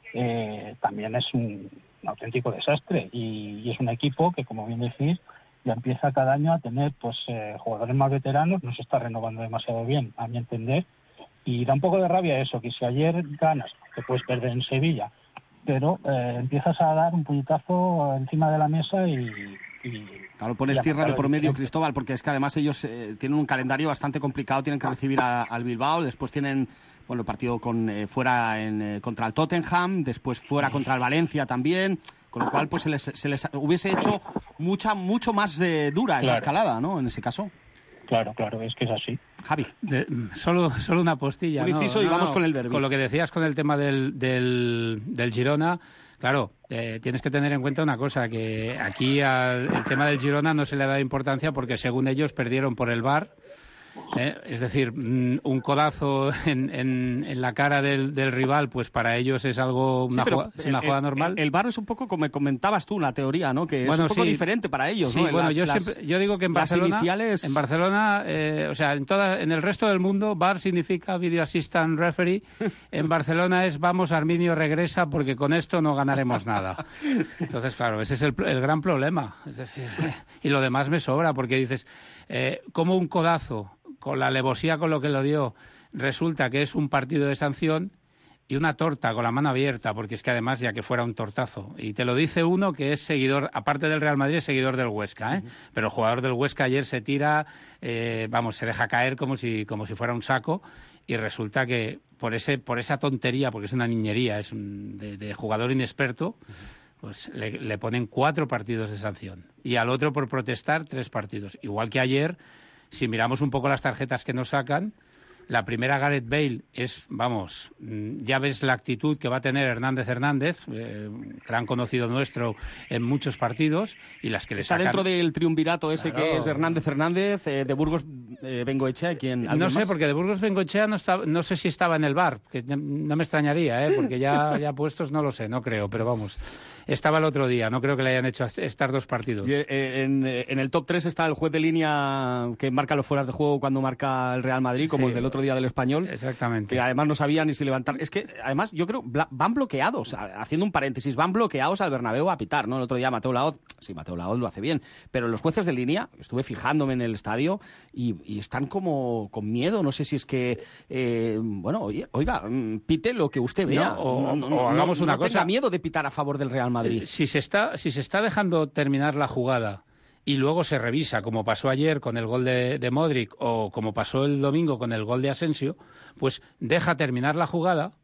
eh, también es un, un auténtico desastre y, y es un equipo que, como bien decís, ya empieza cada año a tener pues eh, jugadores más veteranos, no se está renovando demasiado bien, a mi entender, y da un poco de rabia eso, que si ayer ganas, te puedes perder en Sevilla, pero eh, empiezas a dar un puñetazo encima de la mesa y... y claro, pones tierra de por medio, Cristóbal, porque es que además ellos eh, tienen un calendario bastante complicado, tienen que recibir a, al Bilbao, después tienen bueno el partido con eh, fuera en, eh, contra el Tottenham, después fuera contra el Valencia también, con lo cual pues se les, se les hubiese hecho mucha mucho más eh, dura esa claro. escalada, ¿no? En ese caso. Claro, claro, es que es así. Javi. De, solo, solo una postilla. Un inciso no, y no, vamos no. con el derbi. Con lo que decías con el tema del, del, del Girona, claro, eh, tienes que tener en cuenta una cosa, que aquí al, el tema del Girona no se le da importancia porque según ellos perdieron por el V A R. Eh, es decir, un codazo en, en, en la cara del, del rival, pues para ellos es algo una, sí, jugada, es una el, jugada el, normal. El, el V A R es un poco como comentabas tú, una teoría, ¿no? Que bueno, es un poco sí, diferente para ellos, sí, ¿no? Bueno, las, yo, las, siempre, yo digo que en las Barcelona, iniciales... en Barcelona, eh, o sea, en toda, en el resto del mundo, V A R significa Video Assistant Referee. En Barcelona es vamos, Arminio regresa porque con esto no ganaremos nada. Entonces, claro, ese es el, el gran problema. Es decir, y lo demás me sobra porque dices, eh, como un codazo con la alevosía con lo que lo dio, resulta que es un partido de sanción y una torta con la mano abierta, porque es que además ya que fuera un tortazo. Y te lo dice uno que es seguidor, aparte del Real Madrid, es seguidor del Huesca, ¿eh? Uh-huh. Pero el jugador del Huesca ayer se tira, eh, vamos, se deja caer como si, como si fuera un saco y resulta que por ese por esa tontería, porque es una niñería, es un, de, de jugador inexperto, pues le, le ponen cuatro partidos de sanción. Y al otro por protestar, tres partidos. Igual que ayer... Si miramos un poco las tarjetas que nos sacan, la primera Gareth Bale es, vamos, ya ves la actitud que va a tener Hernández Hernández, eh, gran conocido nuestro en muchos partidos, y las que le Está sacan... dentro del triunvirato ese claro. que es Hernández Hernández, eh, de Burgos eh, Bengoechea, ¿quién? No sé, más? porque de Burgos Bengoechea no, está, no sé si estaba en el V A R, que no me extrañaría, ¿eh? Porque ya, ya puestos no lo sé, no creo, pero vamos... Estaba el otro día, no creo que le hayan hecho estar dos partidos. Y, eh, en, en el top tres está el juez de línea que marca los fueras de juego cuando marca el Real Madrid, como sí, el del otro día del Español. Exactamente. Que además no sabía ni si levantar. Es que, además, yo creo, van bloqueados, haciendo un paréntesis, van bloqueados al Bernabéu a pitar, ¿no? El otro día Mateo Laoz, sí, Mateo Laoz lo hace bien, pero los jueces de línea, estuve fijándome en el estadio y, y están como con miedo, no sé si es que, eh, bueno, oye, oiga, pite lo que usted vea. No, o, no, no, o hagamos no, una no cosa. tenga miedo de pitar a favor del Real Madrid. Si se está, si se está dejando terminar la jugada y luego se revisa, como pasó ayer con el gol de, de Modric o como pasó el domingo con el gol de Asensio, pues deja terminar la jugada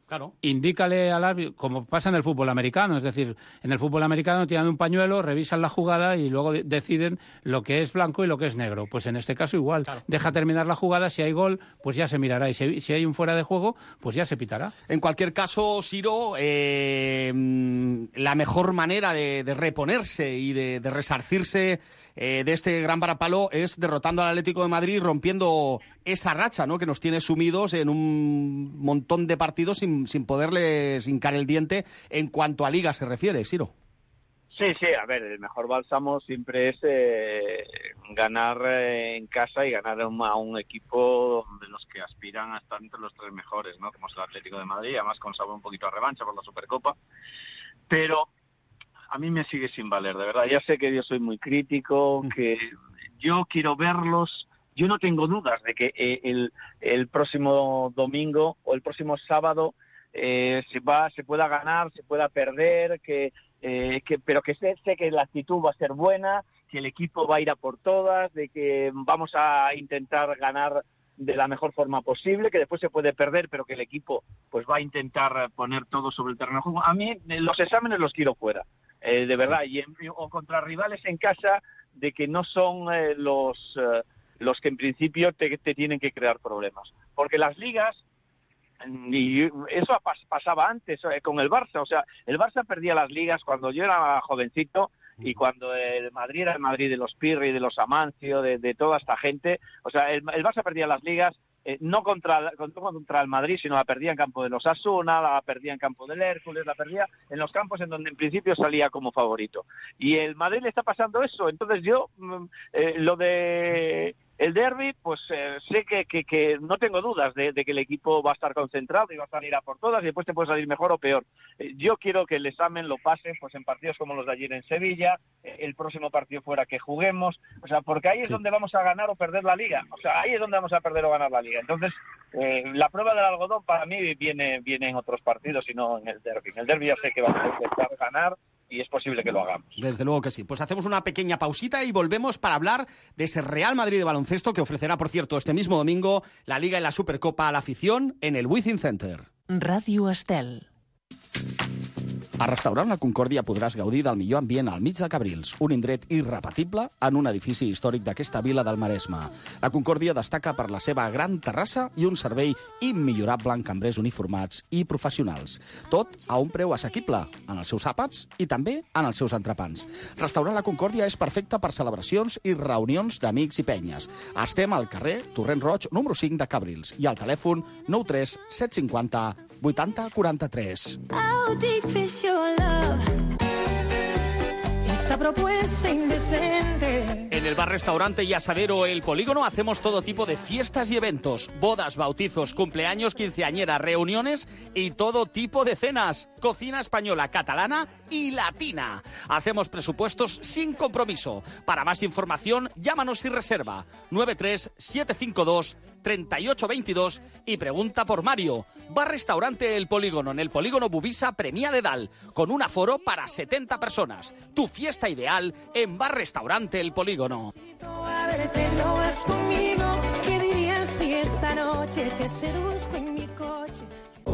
Claro. Indícale al árbitro, como pasa en el fútbol americano, es decir, en el fútbol americano tiran un pañuelo, revisan la jugada y luego de- deciden lo que es blanco y lo que es negro. Pues en este caso igual, claro. Deja terminar la jugada, si hay gol, pues ya se mirará, y si, si hay un fuera de juego, pues ya se pitará. En cualquier caso, Siro, eh, la mejor manera de, de reponerse y de, de resarcirse eh, de este gran varapalo es derrotando al Atlético de Madrid, rompiendo esa racha, ¿no?, que nos tiene sumidos en un montón de partidos sin, sin poderles hincar el diente en cuanto a Liga se refiere, Siro. Sí, sí, a ver, el mejor bálsamo siempre es eh, ganar eh, en casa y ganar a un, a un equipo de los que aspiran a estar entre los tres mejores, ¿no?, como es el Atlético de Madrid, además con sabor un poquito a revancha por la Supercopa, pero a mí me sigue sin valer, de verdad. Ya sé que yo soy muy crítico, que yo quiero verlos. Yo no tengo dudas de que eh, el, el próximo domingo o el próximo sábado eh, se va, se pueda ganar, se pueda perder, que, eh, que pero que sé, sé que la actitud va a ser buena, que el equipo va a ir a por todas, de que vamos a intentar ganar de la mejor forma posible, que después se puede perder, pero que el equipo pues va a intentar poner todo sobre el terreno de juego. A mí los exámenes los quiero fuera, eh, de verdad, y en, o contra rivales en casa de que no son eh, los eh, los que en principio te, te tienen que crear problemas, porque las ligas, y eso pas, pasaba antes eh, con el Barça, o sea, el Barça perdía las ligas cuando yo era jovencito. Y cuando el Madrid era el Madrid de los Pirri, de los Amancio, de, de toda esta gente, o sea, el, el Barça perdía las ligas eh, no contra, contra el Madrid, sino la perdía en campo de los Asuna, la perdía en campo del Hércules, la perdía en los campos en donde en principio salía como favorito. Y el Madrid le está pasando eso, entonces yo, eh, lo de el derbi, pues eh, sé que, que, que no tengo dudas de, de que el equipo va a estar concentrado y va a salir a por todas y después te puede salir mejor o peor. Eh, yo quiero que el examen lo pasen pues en partidos como los de ayer en Sevilla, eh, el próximo partido fuera que juguemos, o sea, porque ahí es sí. donde vamos a ganar o perder la Liga, o sea, ahí es donde vamos a perder o ganar la Liga. Entonces, eh, la prueba del algodón para mí viene, viene en otros partidos y no en el derbi. En el derbi ya sé que vamos a intentar ganar, y es posible que lo hagamos. Desde luego que sí. Pues hacemos una pequeña pausita y volvemos para hablar de ese Real Madrid de baloncesto que ofrecerá, por cierto, este mismo domingo la Liga y la Supercopa a la afición en el Wizzing Center. Ràdio Estel. A Restaurant La Concòrdia podràs gaudir del millor ambient al mig de Cabrils, un indret irrepetible en un edifici històric d'aquesta vila del Maresme. La Concòrdia destaca per la seva gran terrassa i un servei immillorable en cambrers uniformats i professionals. Tot a un preu assequible, en els seus àpats i també en els seus entrepans. Restaurant La Concòrdia és perfecte per celebracions i reunions d'amics i penyes. Estem al carrer Torrent Roig, número cinc de Cabrils, i al telèfon nou tres set cinc zero vuitanta quaranta-tres. How deep is your love? Esta propuesta indecente. En el bar-restaurante y asadero El Polígono hacemos todo tipo de fiestas y eventos, bodas, bautizos, cumpleaños, quinceañeras, reuniones y todo tipo de cenas. Cocina española, catalana y latina. Hacemos presupuestos sin compromiso. Para más información, llámanos y reserva nueve tres siete cinco dos treinta y ocho veintidós y pregunta por Mario. Bar-restaurante El Polígono, en el Polígono Bubisa Premià de Dalt, con un aforo para setenta personas. Tu fiesta ideal en Bar-restaurante El Polígono. A verte no vas conmigo. ¿Qué dirías si esta noche te seduzco en mi coche?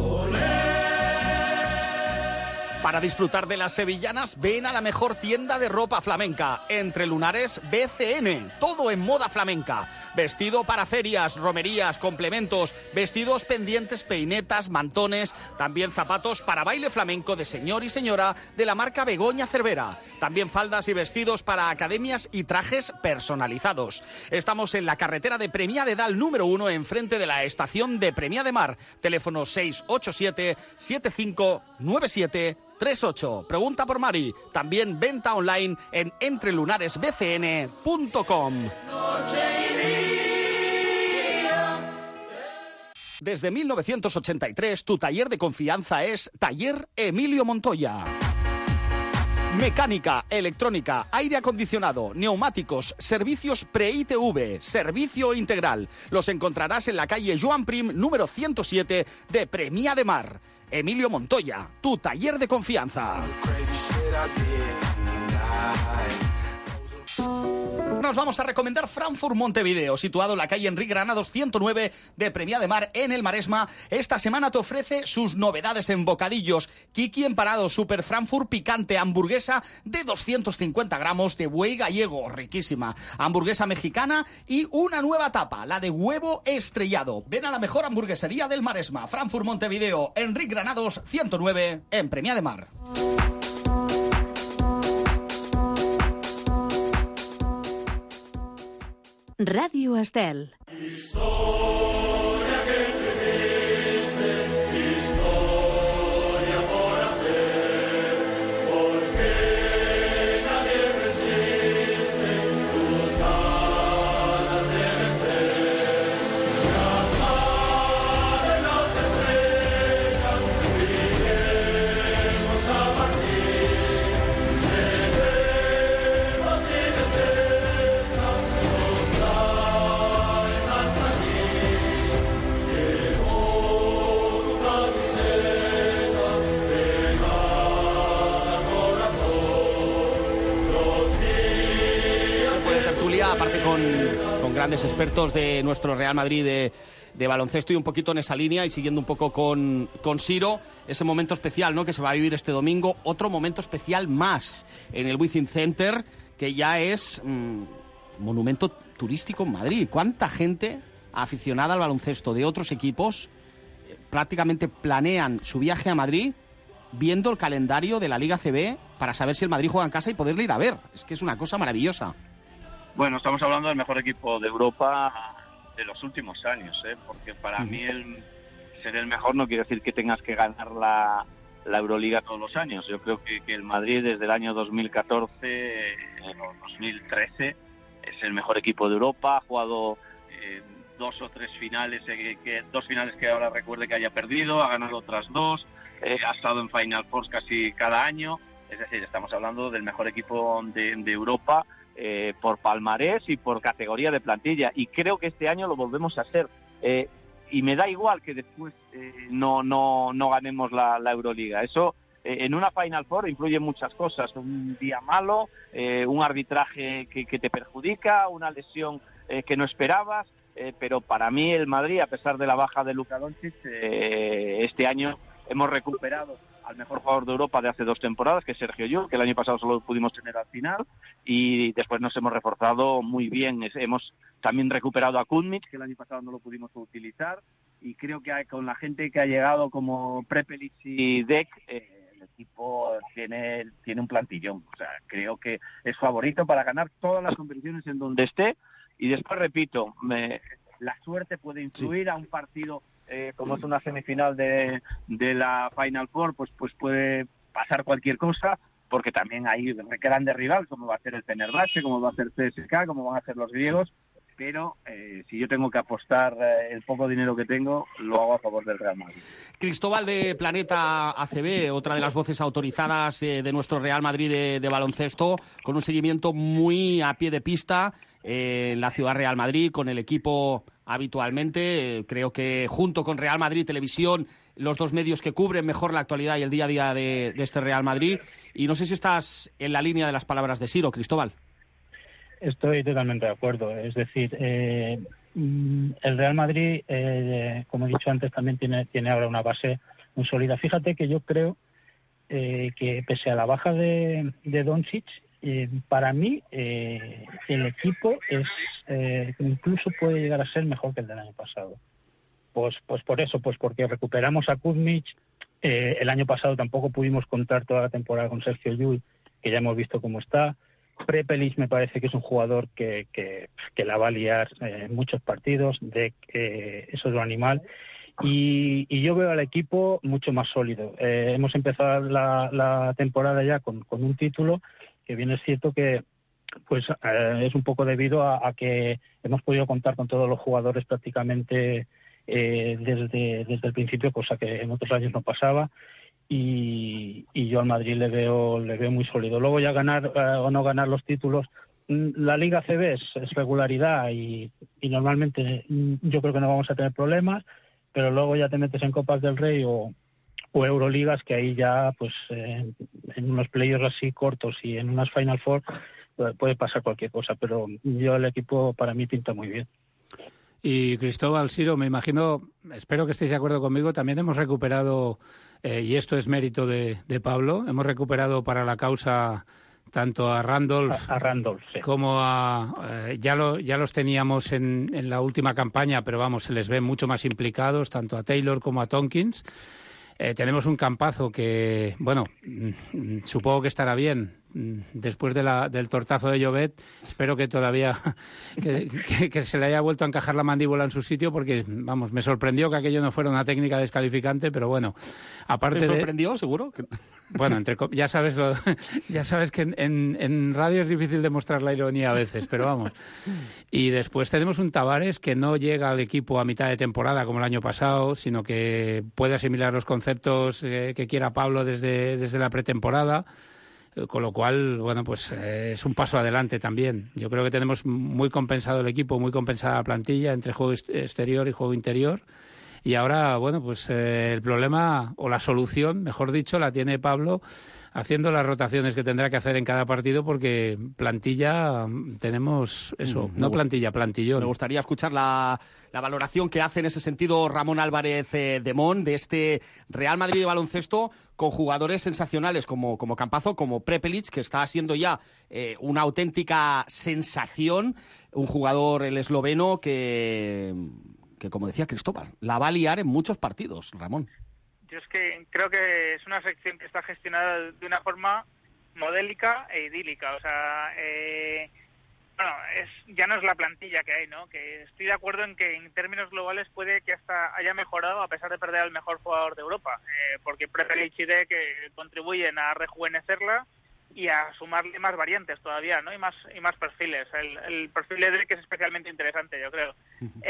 Para disfrutar de las sevillanas, ven a la mejor tienda de ropa flamenca, Entre Lunares B C N. Todo en moda flamenca. Vestido para ferias, romerías, complementos, vestidos pendientes, peinetas, mantones, también zapatos para baile flamenco de señor y señora de la marca Begoña Cervera. También faldas y vestidos para academias y trajes personalizados. Estamos en la carretera de Premià de Dalt número uno, enfrente de la estación de Premià de Mar. Teléfono seis ocho siete siete cinco nueve siete tres ocho. Pregunta por Mari. También venta online en entrelunares b c n punto com. Desde mil novecientos ochenta y tres, tu taller de confianza es Taller Emilio Montoya. Mecánica, electrónica, aire acondicionado, neumáticos, servicios pre-I T V, servicio integral. Los encontrarás en la calle Joan Prim, número ciento siete de Premià de Mar. Emilio Montoya, tu taller de confianza. nos vamos a recomendar Frankfurt Montevideo, situado en la calle Enric Granados ciento nueve de Premià de Mar en el Maresma. Esta semana te ofrece sus novedades en bocadillos. Kiki empanado, Super Frankfurt picante, hamburguesa de doscientos cincuenta gramos de buey gallego, riquísima, hamburguesa mexicana y una nueva tapa, la de huevo estrellado. Ven a la mejor hamburguesería del Maresma, Frankfurt Montevideo, Enric Granados ciento nueve en Premià de Mar. Radio Estel. Aparte con, con grandes expertos de nuestro Real Madrid de, de baloncesto y un poquito en esa línea y siguiendo un poco con, con Siro, ese momento especial, ¿no?, que se va a vivir este domingo, otro momento especial más en el Wizzing Center, que ya es mmm, monumento turístico en Madrid. ¿Cuánta gente aficionada al baloncesto de otros equipos eh, prácticamente planean su viaje a Madrid viendo el calendario de la Liga C B para saber si el Madrid juega en casa y poderlo ir a ver? Es que es una cosa maravillosa. Bueno, estamos hablando del mejor equipo de Europa de los últimos años, ¿eh? Porque para uh-huh. mí el ser el mejor no quiere decir que tengas que ganar la, la Euroliga todos los años. Yo creo que, que el Madrid desde el año dos mil catorce o dos mil trece es el mejor equipo de Europa, ha jugado eh, dos o tres finales, eh, que, dos finales que ahora recuerde que haya perdido, ha ganado otras dos, eh, ha estado en Final Four casi cada año, es decir, estamos hablando del mejor equipo de, de Europa, Eh, por palmarés y por categoría de plantilla, y creo que este año lo volvemos a hacer, eh, y me da igual que después eh, no no no ganemos la, la Euroliga. Eso eh, en una Final Four influye muchas cosas, un día malo, eh, un arbitraje que, que te perjudica, una lesión eh, que no esperabas, eh, pero para mí el Madrid, a pesar de la baja de Luka Doncic, eh, este año hemos recuperado al mejor jugador de Europa de hace dos temporadas, que es Sergio Llull, que el año pasado solo pudimos tener al final, y después nos hemos reforzado muy bien. Hemos también recuperado a Kuzmic, que el año pasado no lo pudimos utilizar, y creo que hay, con la gente que ha llegado como Prepelic y Dek, eh, el equipo tiene, tiene un plantillón. O sea, creo que es favorito para ganar todas las competiciones en donde esté, y después, repito, me, la suerte puede influir sí. a un partido... Eh, como es una semifinal de, de la Final Four, pues pues puede pasar cualquier cosa, porque también hay grandes rivales, como va a ser el Fenerbahce, como va a ser C S K, como van a ser los griegos, pero eh, si yo tengo que apostar eh, el poco dinero que tengo, lo hago a favor del Real Madrid. Cristóbal de Planeta A C B, otra de las voces autorizadas eh, de nuestro Real Madrid de, de baloncesto, con un seguimiento muy a pie de pista eh, en la ciudad Real Madrid, con el equipo habitualmente. Eh, creo que junto con Real Madrid Televisión, los dos medios que cubren mejor la actualidad y el día a día de, de este Real Madrid. Y no sé si estás en la línea de las palabras de Siro, Cristóbal. Estoy totalmente de acuerdo. Es decir, eh, el Real Madrid, eh, como he dicho antes, también tiene, tiene ahora una base muy sólida. Fíjate que yo creo eh, que pese a la baja de, de Doncic, eh, para mí eh, el equipo es eh, incluso puede llegar a ser mejor que el del año pasado. Pues, pues por eso, pues porque recuperamos a Kuzmic. Eh, el año pasado tampoco pudimos contar toda la temporada con Sergio Llull, que ya hemos visto cómo está. Prepelic me parece que es un jugador que, que, que la va a liar en eh, muchos partidos, de eh, eso es lo animal. Y, y yo veo al equipo mucho más sólido. Eh, hemos empezado la, la temporada ya con, con un título, que bien es cierto que pues eh, es un poco debido a, a que hemos podido contar con todos los jugadores prácticamente eh, desde, desde el principio, cosa que en otros años no pasaba. Y, y yo al Madrid le veo le veo muy sólido. Luego ya ganar eh, o no ganar los títulos, la Liga C B es, es regularidad y, y normalmente yo creo que no vamos a tener problemas, pero luego ya te metes en Copas del Rey o, o Euroligas, que ahí ya pues eh, en unos playoffs así cortos y en unas Final Four puede pasar cualquier cosa, pero yo el equipo para mí pinta muy bien. Y Cristóbal, Siro, me imagino, espero que estéis de acuerdo conmigo, también hemos recuperado, eh, y esto es mérito de, de Pablo, hemos recuperado para la causa tanto a Randolph, a, a Randolph sí. como a... Eh, ya, lo, ya los teníamos en, en la última campaña, pero vamos, se les ve mucho más implicados, tanto a Taylor como a Tompkins. Eh, tenemos un campazo que, bueno, supongo que estará bien después de la, del tortazo de Llobet. Espero que todavía que, que, que se le haya vuelto a encajar la mandíbula en su sitio, porque, vamos, me sorprendió que aquello no fuera una técnica descalificante, pero bueno, aparte ¿Te de... sorprendió, seguro? Bueno, entre, ya sabes lo, ya sabes que en, en radio es difícil demostrar la ironía a veces, pero vamos. Y después tenemos un Tavares que no llega al equipo a mitad de temporada como el año pasado, sino que puede asimilar los conceptos eh, que quiera Pablo desde, desde la pretemporada, eh, con lo cual, bueno, pues eh, es un paso adelante también. Yo creo que tenemos muy compensado el equipo, muy compensada la plantilla entre juego exterior y juego interior. Y ahora, bueno, pues eh, el problema, o la solución, mejor dicho, la tiene Pablo haciendo las rotaciones que tendrá que hacer en cada partido, porque plantilla tenemos eso, mm, no plantilla, plantillón. Me gustaría escuchar la, la valoración que hace en ese sentido Ramón Álvarez eh, de Mon de este Real Madrid de baloncesto, con jugadores sensacionales como, como Campazo, como Prepelic, que está siendo ya eh, una auténtica sensación, un jugador, el esloveno, que... que, como decía Cristóbal, la va a liar en muchos partidos, Ramón. Yo es que creo que es una sección que está gestionada de una forma modélica e idílica. O sea, eh, bueno, es, ya no es la plantilla que hay, ¿no? Que estoy de acuerdo en que en términos globales puede que hasta haya mejorado a pesar de perder al mejor jugador de Europa, eh, porque Prepelic y Ide que contribuyen a rejuvenecerla y a sumarle más variantes todavía, ¿no? Y más y más perfiles. El, el perfil de Drake es especialmente interesante, yo creo.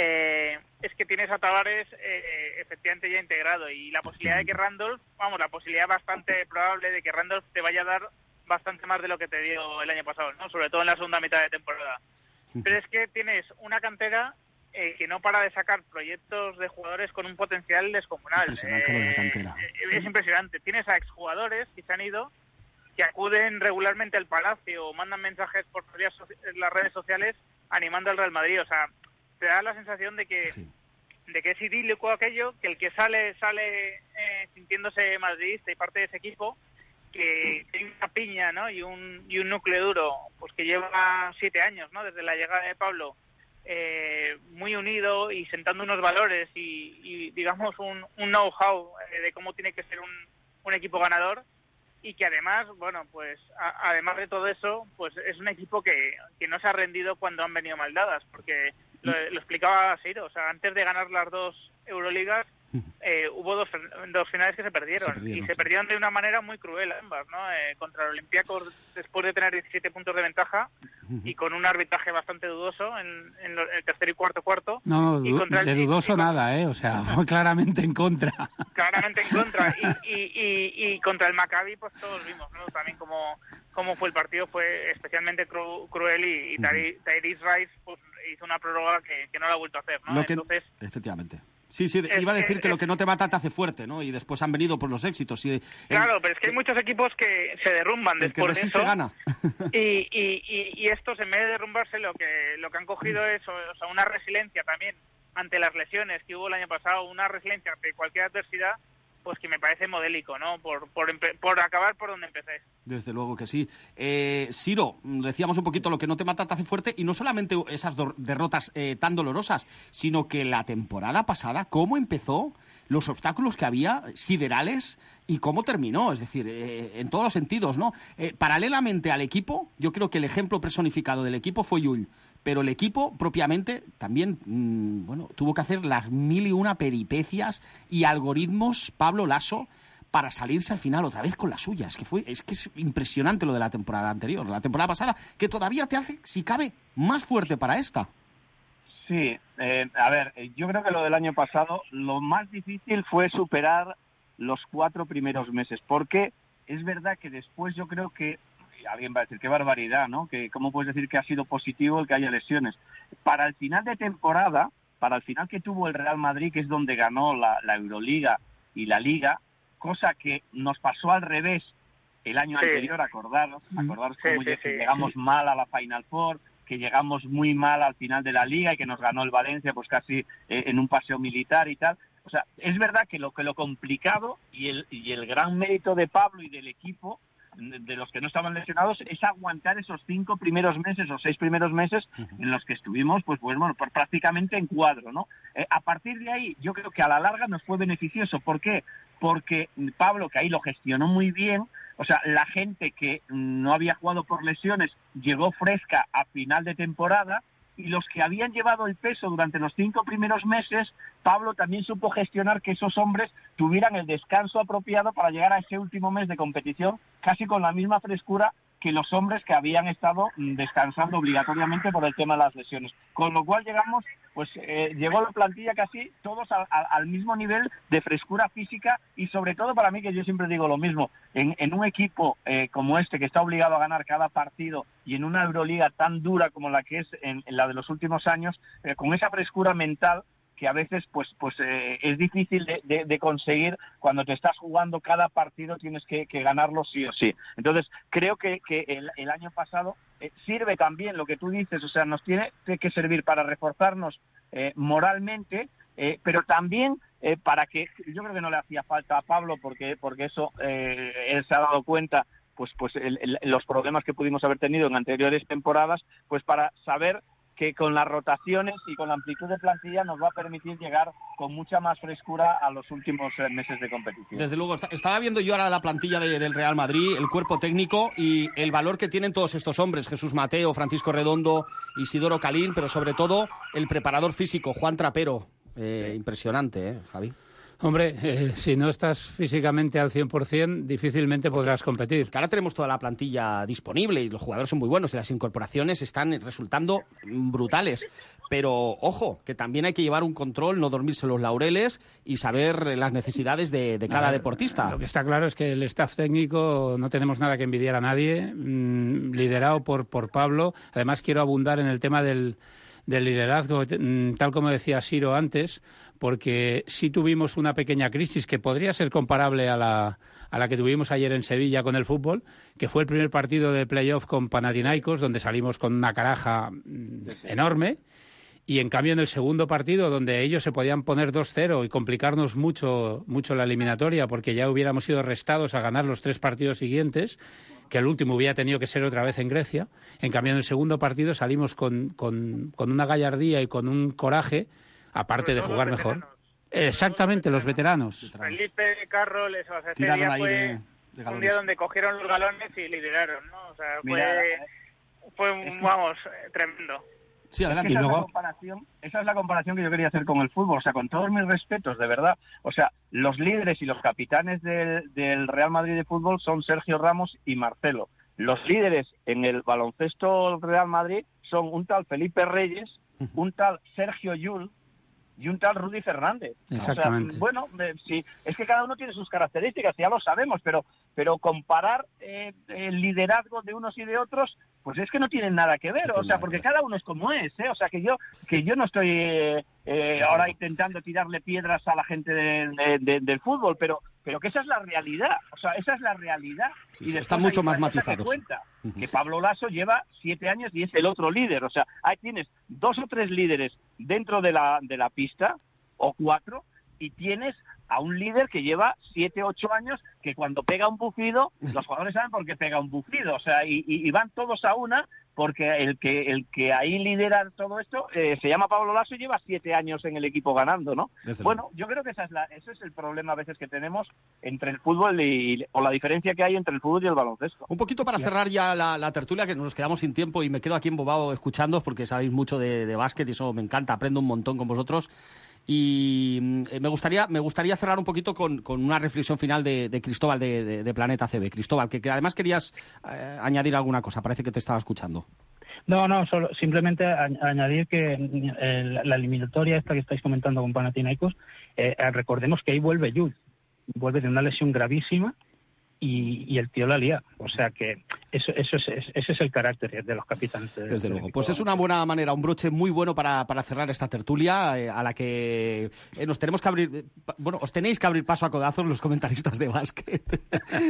Eh, es que tienes a Tavares eh, efectivamente ya integrado, y la posibilidad de que Randolph, vamos, la posibilidad bastante probable de que Randolph te vaya a dar bastante más de lo que te dio el año pasado, ¿no? Sobre todo en la segunda mitad de temporada. Pero es que tienes una cantera eh, que no para de sacar proyectos de jugadores con un potencial descomunal. Impresionante lo de la cantera. Eh, es impresionante. Tienes a exjugadores que se han ido, que acuden regularmente al Palacio o mandan mensajes por las redes sociales animando al Real Madrid. O sea, te da la sensación de que sí. de que es idílico aquello, que el que sale, sale eh, sintiéndose madridista y parte de ese equipo, que tiene una piña, ¿no? Y un, y un núcleo duro, pues que lleva siete años, ¿no? Desde la llegada de Pablo, eh, muy unido y sentando unos valores y, y digamos, un, un know-how eh, de cómo tiene que ser un, un equipo ganador. Y que además, bueno, pues a, además de todo eso, pues es un equipo que, que no se ha rendido cuando han venido mal dadas, porque lo, lo explicaba Siro, o sea, antes de ganar las dos Euroligas, eh, hubo dos, dos finales que se perdieron, se perdieron y se sí. perdieron de una manera muy cruel ambas, ¿no? Eh, contra el Olympiacos después de tener diecisiete puntos de ventaja y con un arbitraje bastante dudoso en, en lo, el tercer y cuarto cuarto. No, y contra de el, dudoso y, nada, ¿eh? O sea, fue claramente en contra. Claramente en contra. Y, y, y, y contra el Maccabi, pues todos vimos, ¿no? También cómo, cómo fue el partido, fue especialmente cru, cruel y, y Tyrese Rice pues, hizo una prórroga que, que no la ha vuelto a hacer, ¿no? Lo que, Entonces, efectivamente. Sí, sí, es, iba a decir es, que lo que no te mata te hace fuerte, ¿no? Y después han venido por los éxitos. Y el, claro, pero es que hay muchos equipos que se derrumban después de eso. Gana. Y, y, y, y estos, en vez de derrumbarse, lo que lo que han cogido es o sea, una resiliencia también ante las lesiones que hubo el año pasado, una resiliencia ante cualquier adversidad, pues que me parece modélico, ¿no? Por, por, por acabar por donde empecé. Desde luego que sí. Eh, Siro, decíamos un poquito, lo que no te mata te hace fuerte, y no solamente esas do- derrotas eh, tan dolorosas, sino que la temporada pasada, cómo empezó, los obstáculos que había, siderales, y cómo terminó, es decir, eh, en todos los sentidos, ¿no? Eh, paralelamente al equipo, yo creo que el ejemplo personificado del equipo fue Llull, pero el equipo propiamente también, mmm, bueno, tuvo que hacer las mil y una peripecias y algoritmos, Pablo Lasso, para salirse al final otra vez con las suyas, que fue, es que es impresionante lo de la temporada anterior, la temporada pasada, que todavía te hace, si cabe, más fuerte para esta. Sí, eh, a ver, yo creo que lo del año pasado, lo más difícil fue superar los cuatro primeros meses, porque es verdad que después yo creo que alguien va a decir, qué barbaridad, ¿no? Que cómo puedes decir que ha sido positivo el que haya lesiones. Para el final de temporada, para el final que tuvo el Real Madrid, que es donde ganó la, la Euroliga y la Liga, cosa que nos pasó al revés el año Sí. anterior, acordaros, acordaros Sí, cómo sí, lle- sí. llegamos Sí. mal a la Final Four, que llegamos muy mal al final de la Liga y que nos ganó el Valencia pues casi eh, en un paseo militar y tal. O sea, es verdad que lo que lo complicado y el, y el gran mérito de Pablo y del equipo, de los que no estaban lesionados, es aguantar esos cinco primeros meses o seis primeros meses en los que estuvimos, pues, pues bueno, pues prácticamente en cuadro, ¿no? Eh, a partir de ahí, yo creo que a la larga nos fue beneficioso. ¿Por qué? Porque Pablo, que ahí lo gestionó muy bien, o sea, la gente que no había jugado por lesiones llegó fresca a final de temporada, y los que habían llevado el peso durante los cinco primeros meses, Pablo también supo gestionar que esos hombres tuvieran el descanso apropiado para llegar a ese último mes de competición casi con la misma frescura que los hombres que habían estado descansando obligatoriamente por el tema de las lesiones. Con lo cual llegamos, pues eh, llegó la plantilla casi todos a, a, al mismo nivel de frescura física y sobre todo para mí, que yo siempre digo lo mismo, en, en un equipo eh, como este que está obligado a ganar cada partido y en una Euroliga tan dura como la que es en, en la de los últimos años, eh, con esa frescura mental que a veces pues pues eh, es difícil de, de, de conseguir cuando te estás jugando cada partido, tienes que, que ganarlo sí o sí. Entonces, creo que, que el, el año pasado eh, sirve también lo que tú dices, o sea, nos tiene que servir para reforzarnos eh, moralmente, eh, pero también eh, para que, yo creo que no le hacía falta a Pablo, porque, porque eso eh, él se ha dado cuenta, pues, pues el, el, los problemas que pudimos haber tenido en anteriores temporadas, pues para saber que con las rotaciones y con la amplitud de plantilla nos va a permitir llegar con mucha más frescura a los últimos eh, meses de competición. Desde luego, está, estaba viendo yo ahora la plantilla de, del Real Madrid, el cuerpo técnico y el valor que tienen todos estos hombres, Jesús Mateo, Francisco Redondo, Isidoro Calín, pero sobre todo el preparador físico, Juan Trapero. Eh, impresionante, ¿eh, Javi? Hombre, eh, si no estás físicamente al cien por ciento, difícilmente podrás competir. Que ahora tenemos toda la plantilla disponible y los jugadores son muy buenos y las incorporaciones están resultando brutales. Pero, ojo, que también hay que llevar un control, no dormirse los laureles y saber las necesidades de, de cada ver, deportista. Lo que está claro es que el staff técnico no tenemos nada que envidiar a nadie, mmm, liderado por, por Pablo. Además, quiero abundar en el tema del, del liderazgo, tal como decía Siro antes, porque sí tuvimos una pequeña crisis que podría ser comparable a la, a la que tuvimos ayer en Sevilla con el fútbol, que fue el primer partido de playoff con Panathinaikos, donde salimos con una caraja enorme, y en cambio en el segundo partido, donde ellos se podían poner dos cero y complicarnos mucho, mucho la eliminatoria, porque ya hubiéramos sido restados a ganar los tres partidos siguientes, que el último hubiera tenido que ser otra vez en Grecia. En cambio en el segundo partido salimos con, con, con una gallardía y con un coraje, aparte de jugar mejor. Exactamente, los veteranos. Felipe, Carroll, eso, o sea, ese Tiraron día ahí fue de, de un día donde cogieron los galones y lideraron, ¿no? O sea, fue, Mira, fue un, vamos, tremendo. Sí, adelante. Es que esa, y luego... es la comparación, esa es la comparación que yo quería hacer con el fútbol. O sea, con todos mis respetos, de verdad. O sea, los líderes y los capitanes del, del Real Madrid de fútbol son Sergio Ramos y Marcelo. Los líderes en el baloncesto Real Madrid son un tal Felipe Reyes, un tal Sergio Llull y un tal Rudy Fernández. Exactamente. O sea, bueno, eh, sí, es que cada uno tiene sus características, ya lo sabemos, pero pero comparar eh, el liderazgo de unos y de otros, pues es que no tienen nada que ver, no o sea, porque cada uno es como es, ¿eh? O sea, que yo que yo no estoy eh, eh, ahora intentando tirarle piedras a la gente de, de, de, del fútbol, pero pero que esa es la realidad, o sea, esa es la realidad. Sí, y sí, están mucho más matizados. Que, cuenta, uh-huh. que Pablo Laso lleva siete años y es el otro líder, o sea, ahí tienes dos o tres líderes dentro de la de la pista, o cuatro, y tienes a un líder que lleva siete, ocho años, que cuando pega un bufido, los jugadores saben por qué pega un bufido, o sea, y, y, y van todos a una, porque el que el que ahí lidera todo esto eh, se llama Pablo Laso y lleva siete años en el equipo ganando, ¿no? Desde bueno, luego. Yo creo que esa es la, ese es el problema a veces que tenemos entre el fútbol y, o la diferencia que hay entre el fútbol y el baloncesto. Un poquito para cerrar ya la, la tertulia, que nos quedamos sin tiempo y me quedo aquí embobado escuchando porque sabéis mucho de, de básquet y eso me encanta, aprendo un montón con vosotros. Y me gustaría me gustaría cerrar un poquito con, con una reflexión final de, de Cristóbal de, de, de Planeta C B. Cristóbal, que, que además querías eh, añadir alguna cosa, parece que te estaba escuchando. No, no, solo simplemente a, a añadir que eh, la eliminatoria esta que estáis comentando con Panathinaikos, eh, recordemos que ahí vuelve Llull, vuelve de una lesión gravísima y, y el tío la lía. O sea que Eso, eso es, ese es el carácter de los capitanes. De, Desde luego. Pues es una buena manera, un broche muy bueno para, para cerrar esta tertulia, eh, a la que eh, nos tenemos que abrir... Bueno, os tenéis que abrir paso a codazos los comentaristas de básquet.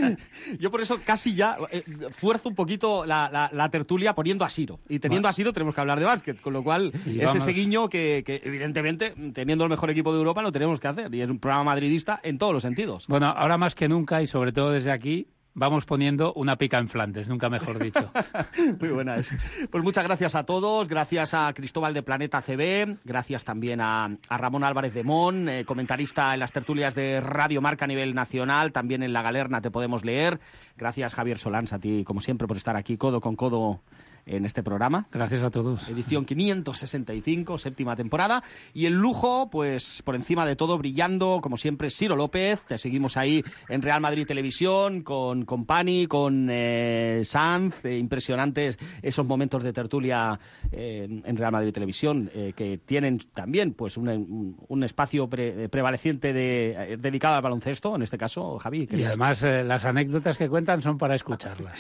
Yo por eso casi ya eh, fuerzo un poquito la, la, la tertulia poniendo a Siro. Y teniendo a Siro tenemos que hablar de básquet, con lo cual Y es vamos- ese guiño que, que, evidentemente, teniendo el mejor equipo de Europa, lo tenemos que hacer. Y es un programa madridista en todos los sentidos. Bueno, ahora más que nunca, y sobre todo desde aquí, vamos poniendo una pica en Flandes, nunca mejor dicho. Muy buena es. Pues muchas gracias a todos, gracias a Cristóbal de Planeta C B, gracias también a, a Ramón Álvarez de Mon, eh, comentarista en las tertulias de Radio Marca a nivel nacional, también en La Galerna te podemos leer. Gracias, Javier Solans, a ti, como siempre, por estar aquí codo con codo en este programa. Gracias a todos. Edición quinientos sesenta y cinco, séptima temporada. Y el lujo, pues por encima de todo, brillando, como siempre, Siro López. Te seguimos ahí en Real Madrid Televisión, con, con Pani, con eh, Sanz. Eh, impresionantes esos momentos de tertulia eh, en Real Madrid Televisión, eh, que tienen también pues un, un, un espacio pre, prevaleciente de, eh, dedicado al baloncesto, en este caso, Javi. Y además eh, las anécdotas que cuentan son para escucharlas.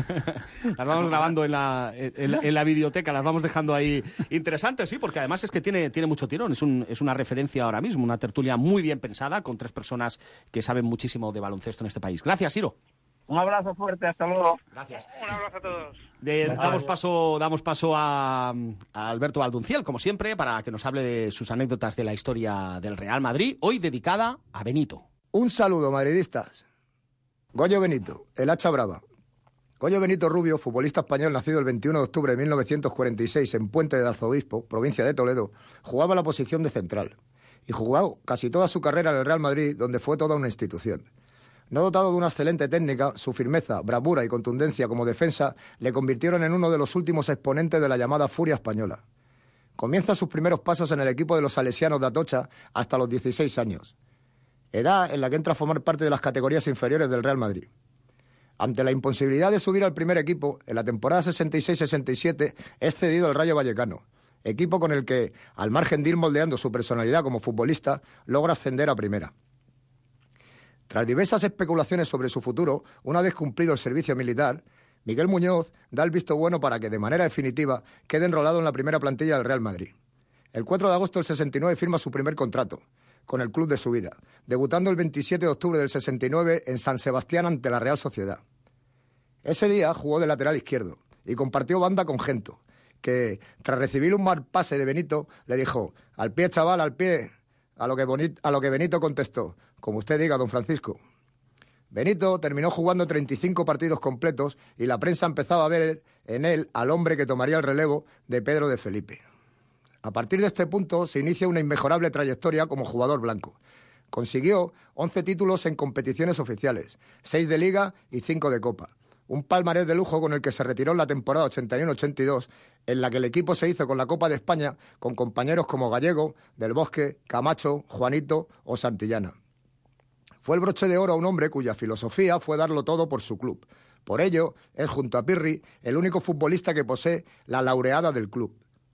Las vamos grabando en la, en, la, en la videoteca, las vamos dejando ahí interesantes, sí, porque además es que tiene, tiene mucho tirón, es, un, es una referencia ahora mismo, una tertulia muy bien pensada, con tres personas que saben muchísimo de baloncesto en este país. Gracias, Siro. Un abrazo fuerte, hasta luego. Gracias. Un abrazo a todos. De, damos paso, damos paso a, a Alberto Valdunciel, como siempre, para que nos hable de sus anécdotas de la historia del Real Madrid, hoy dedicada a Benito. Un saludo, madridistas. Goyo Benito, el hacha brava. Goyo Benito Rubio, futbolista español nacido el veintiuno de octubre de mil novecientos cuarenta y seis en Puente de Arzobispo, provincia de Toledo, jugaba la posición de central y jugó casi toda su carrera en el Real Madrid, donde fue toda una institución. No dotado de una excelente técnica, su firmeza, bravura y contundencia como defensa le convirtieron en uno de los últimos exponentes de la llamada furia española. Comienza sus primeros pasos en el equipo de los salesianos de Atocha hasta los dieciséis años, edad en la que entra a formar parte de las categorías inferiores del Real Madrid. Ante la imposibilidad de subir al primer equipo, en la temporada sesenta y seis sesenta y siete es cedido al Rayo Vallecano, equipo con el que, al margen de ir moldeando su personalidad como futbolista, logra ascender a primera. Tras diversas especulaciones sobre su futuro, una vez cumplido el servicio militar, Miguel Muñoz da el visto bueno para que, de manera definitiva, quede enrolado en la primera plantilla del Real Madrid. El cuatro de agosto del sesenta y nueve firma su primer contrato con el club de su vida, debutando el veintisiete de octubre del sesenta y nueve en San Sebastián ante la Real Sociedad. Ese día jugó de lateral izquierdo y compartió banda con Gento, que, tras recibir un mal pase de Benito, le dijo: «Al pie, chaval, al pie», a lo que, Bonito, a lo que Benito contestó: «Como usted diga, don Francisco». Benito terminó jugando treinta y cinco partidos completos y la prensa empezaba a ver en él al hombre que tomaría el relevo de Pedro de Felipe. A partir de este punto se inicia una inmejorable trayectoria como jugador blanco. Consiguió once títulos en competiciones oficiales, seis de Liga y cinco de Copa. Un palmarés de lujo con el que se retiró en la temporada ochenta y uno ochenta y dos, en la que el equipo se hizo con la Copa de España con compañeros como Gallego, Del Bosque, Camacho, Juanito o Santillana. Fue el broche de oro a un hombre cuya filosofía fue darlo todo por su club. Por ello, es, junto a Pirri, el único futbolista que posee la laureada del club.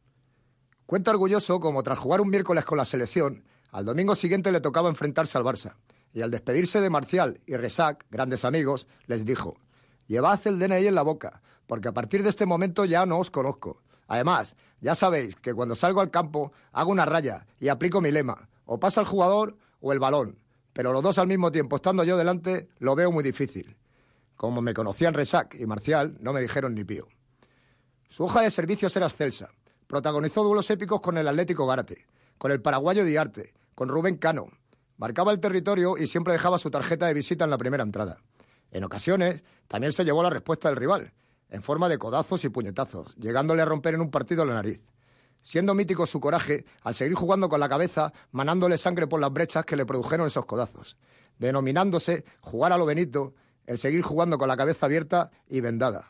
Cuenta orgulloso como, tras jugar un miércoles con la selección, al domingo siguiente le tocaba enfrentarse al Barça, y al despedirse de Marcial y Resac, grandes amigos, les dijo: «Llevad el D N I en la boca, porque a partir de este momento ya no os conozco. Además, ya sabéis que cuando salgo al campo hago una raya y aplico mi lema: o pasa el jugador o el balón, pero los dos al mismo tiempo estando yo delante lo veo muy difícil». Como me conocían Resac y Marcial, no me dijeron ni pío. Su hoja de servicios era excelsa. Protagonizó duelos épicos con el Atlético Gárate, con el paraguayo Diarte, con Rubén Cano. Marcaba el territorio y siempre dejaba su tarjeta de visita en la primera entrada. En ocasiones, también se llevó la respuesta del rival, en forma de codazos y puñetazos, llegándole a romper en un partido la nariz. Siendo mítico su coraje, al seguir jugando con la cabeza, manándole sangre por las brechas que le produjeron esos codazos, denominándose jugar a lo Benito, el seguir jugando con la cabeza abierta y vendada.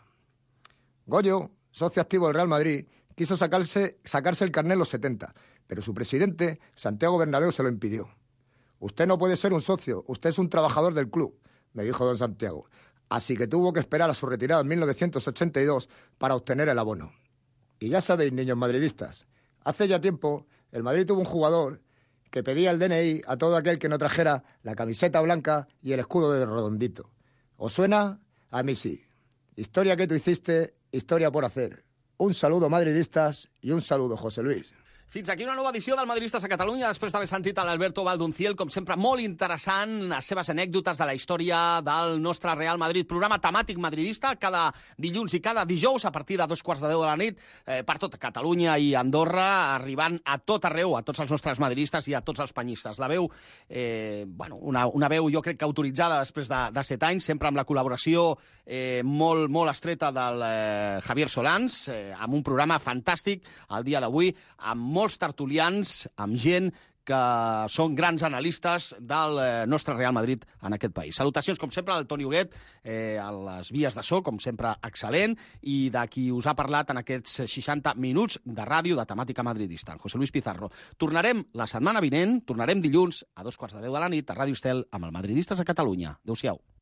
Goyo, socio activo del Real Madrid, quiso sacarse, sacarse el carné en los setenta, pero su presidente, Santiago Bernabéu, se lo impidió. «Usted no puede ser un socio, usted es un trabajador del club», me dijo don Santiago. Así que tuvo que esperar a su retirada en mil novecientos ochenta y dos para obtener el abono. Y ya sabéis, niños madridistas, hace ya tiempo el Madrid tuvo un jugador que pedía el D N I a todo aquel que no trajera la camiseta blanca y el escudo de redondito. ¿Os suena? A mí sí. Historia que tú hiciste, historia por hacer. Un saludo, madridistas, y un saludo, José Luis. Fins aquí una nova edició del Madridistes a Catalunya, després d'haver sentit a l'Alberto Valdonciel, com sempre, molt interessant, les seves anècdotes de la història del nostre Real Madrid, programa temàtic madridista, cada dilluns i cada dijous, a partir de dos quarts de deu de la nit, eh, per tota Catalunya i Andorra, arribant a tot arreu, a tots els nostres madridistes i a tots els penyistes. La veu, eh, bueno, una, una veu jo crec que autoritzada després de, de set anys, sempre amb la col·laboració eh, molt, molt estreta del eh, Javier Solans, eh, amb un programa fantàstic el dia d'avui, amb molts tertulians, amb gent que són grans analistes del nostre Real Madrid en aquest país. Salutacions, com sempre, al Toni Huguet, eh, a les vies de so, com sempre, excel·lent, i de qui us ha parlat en aquests seixanta minuts de ràdio de temàtica madridista, en José Luis Pizarro. Tornarem la setmana vinent, tornarem dilluns a dos quarts de deu de la nit a Ràdio Estel amb el Madridistes a Catalunya. Adéu-siau.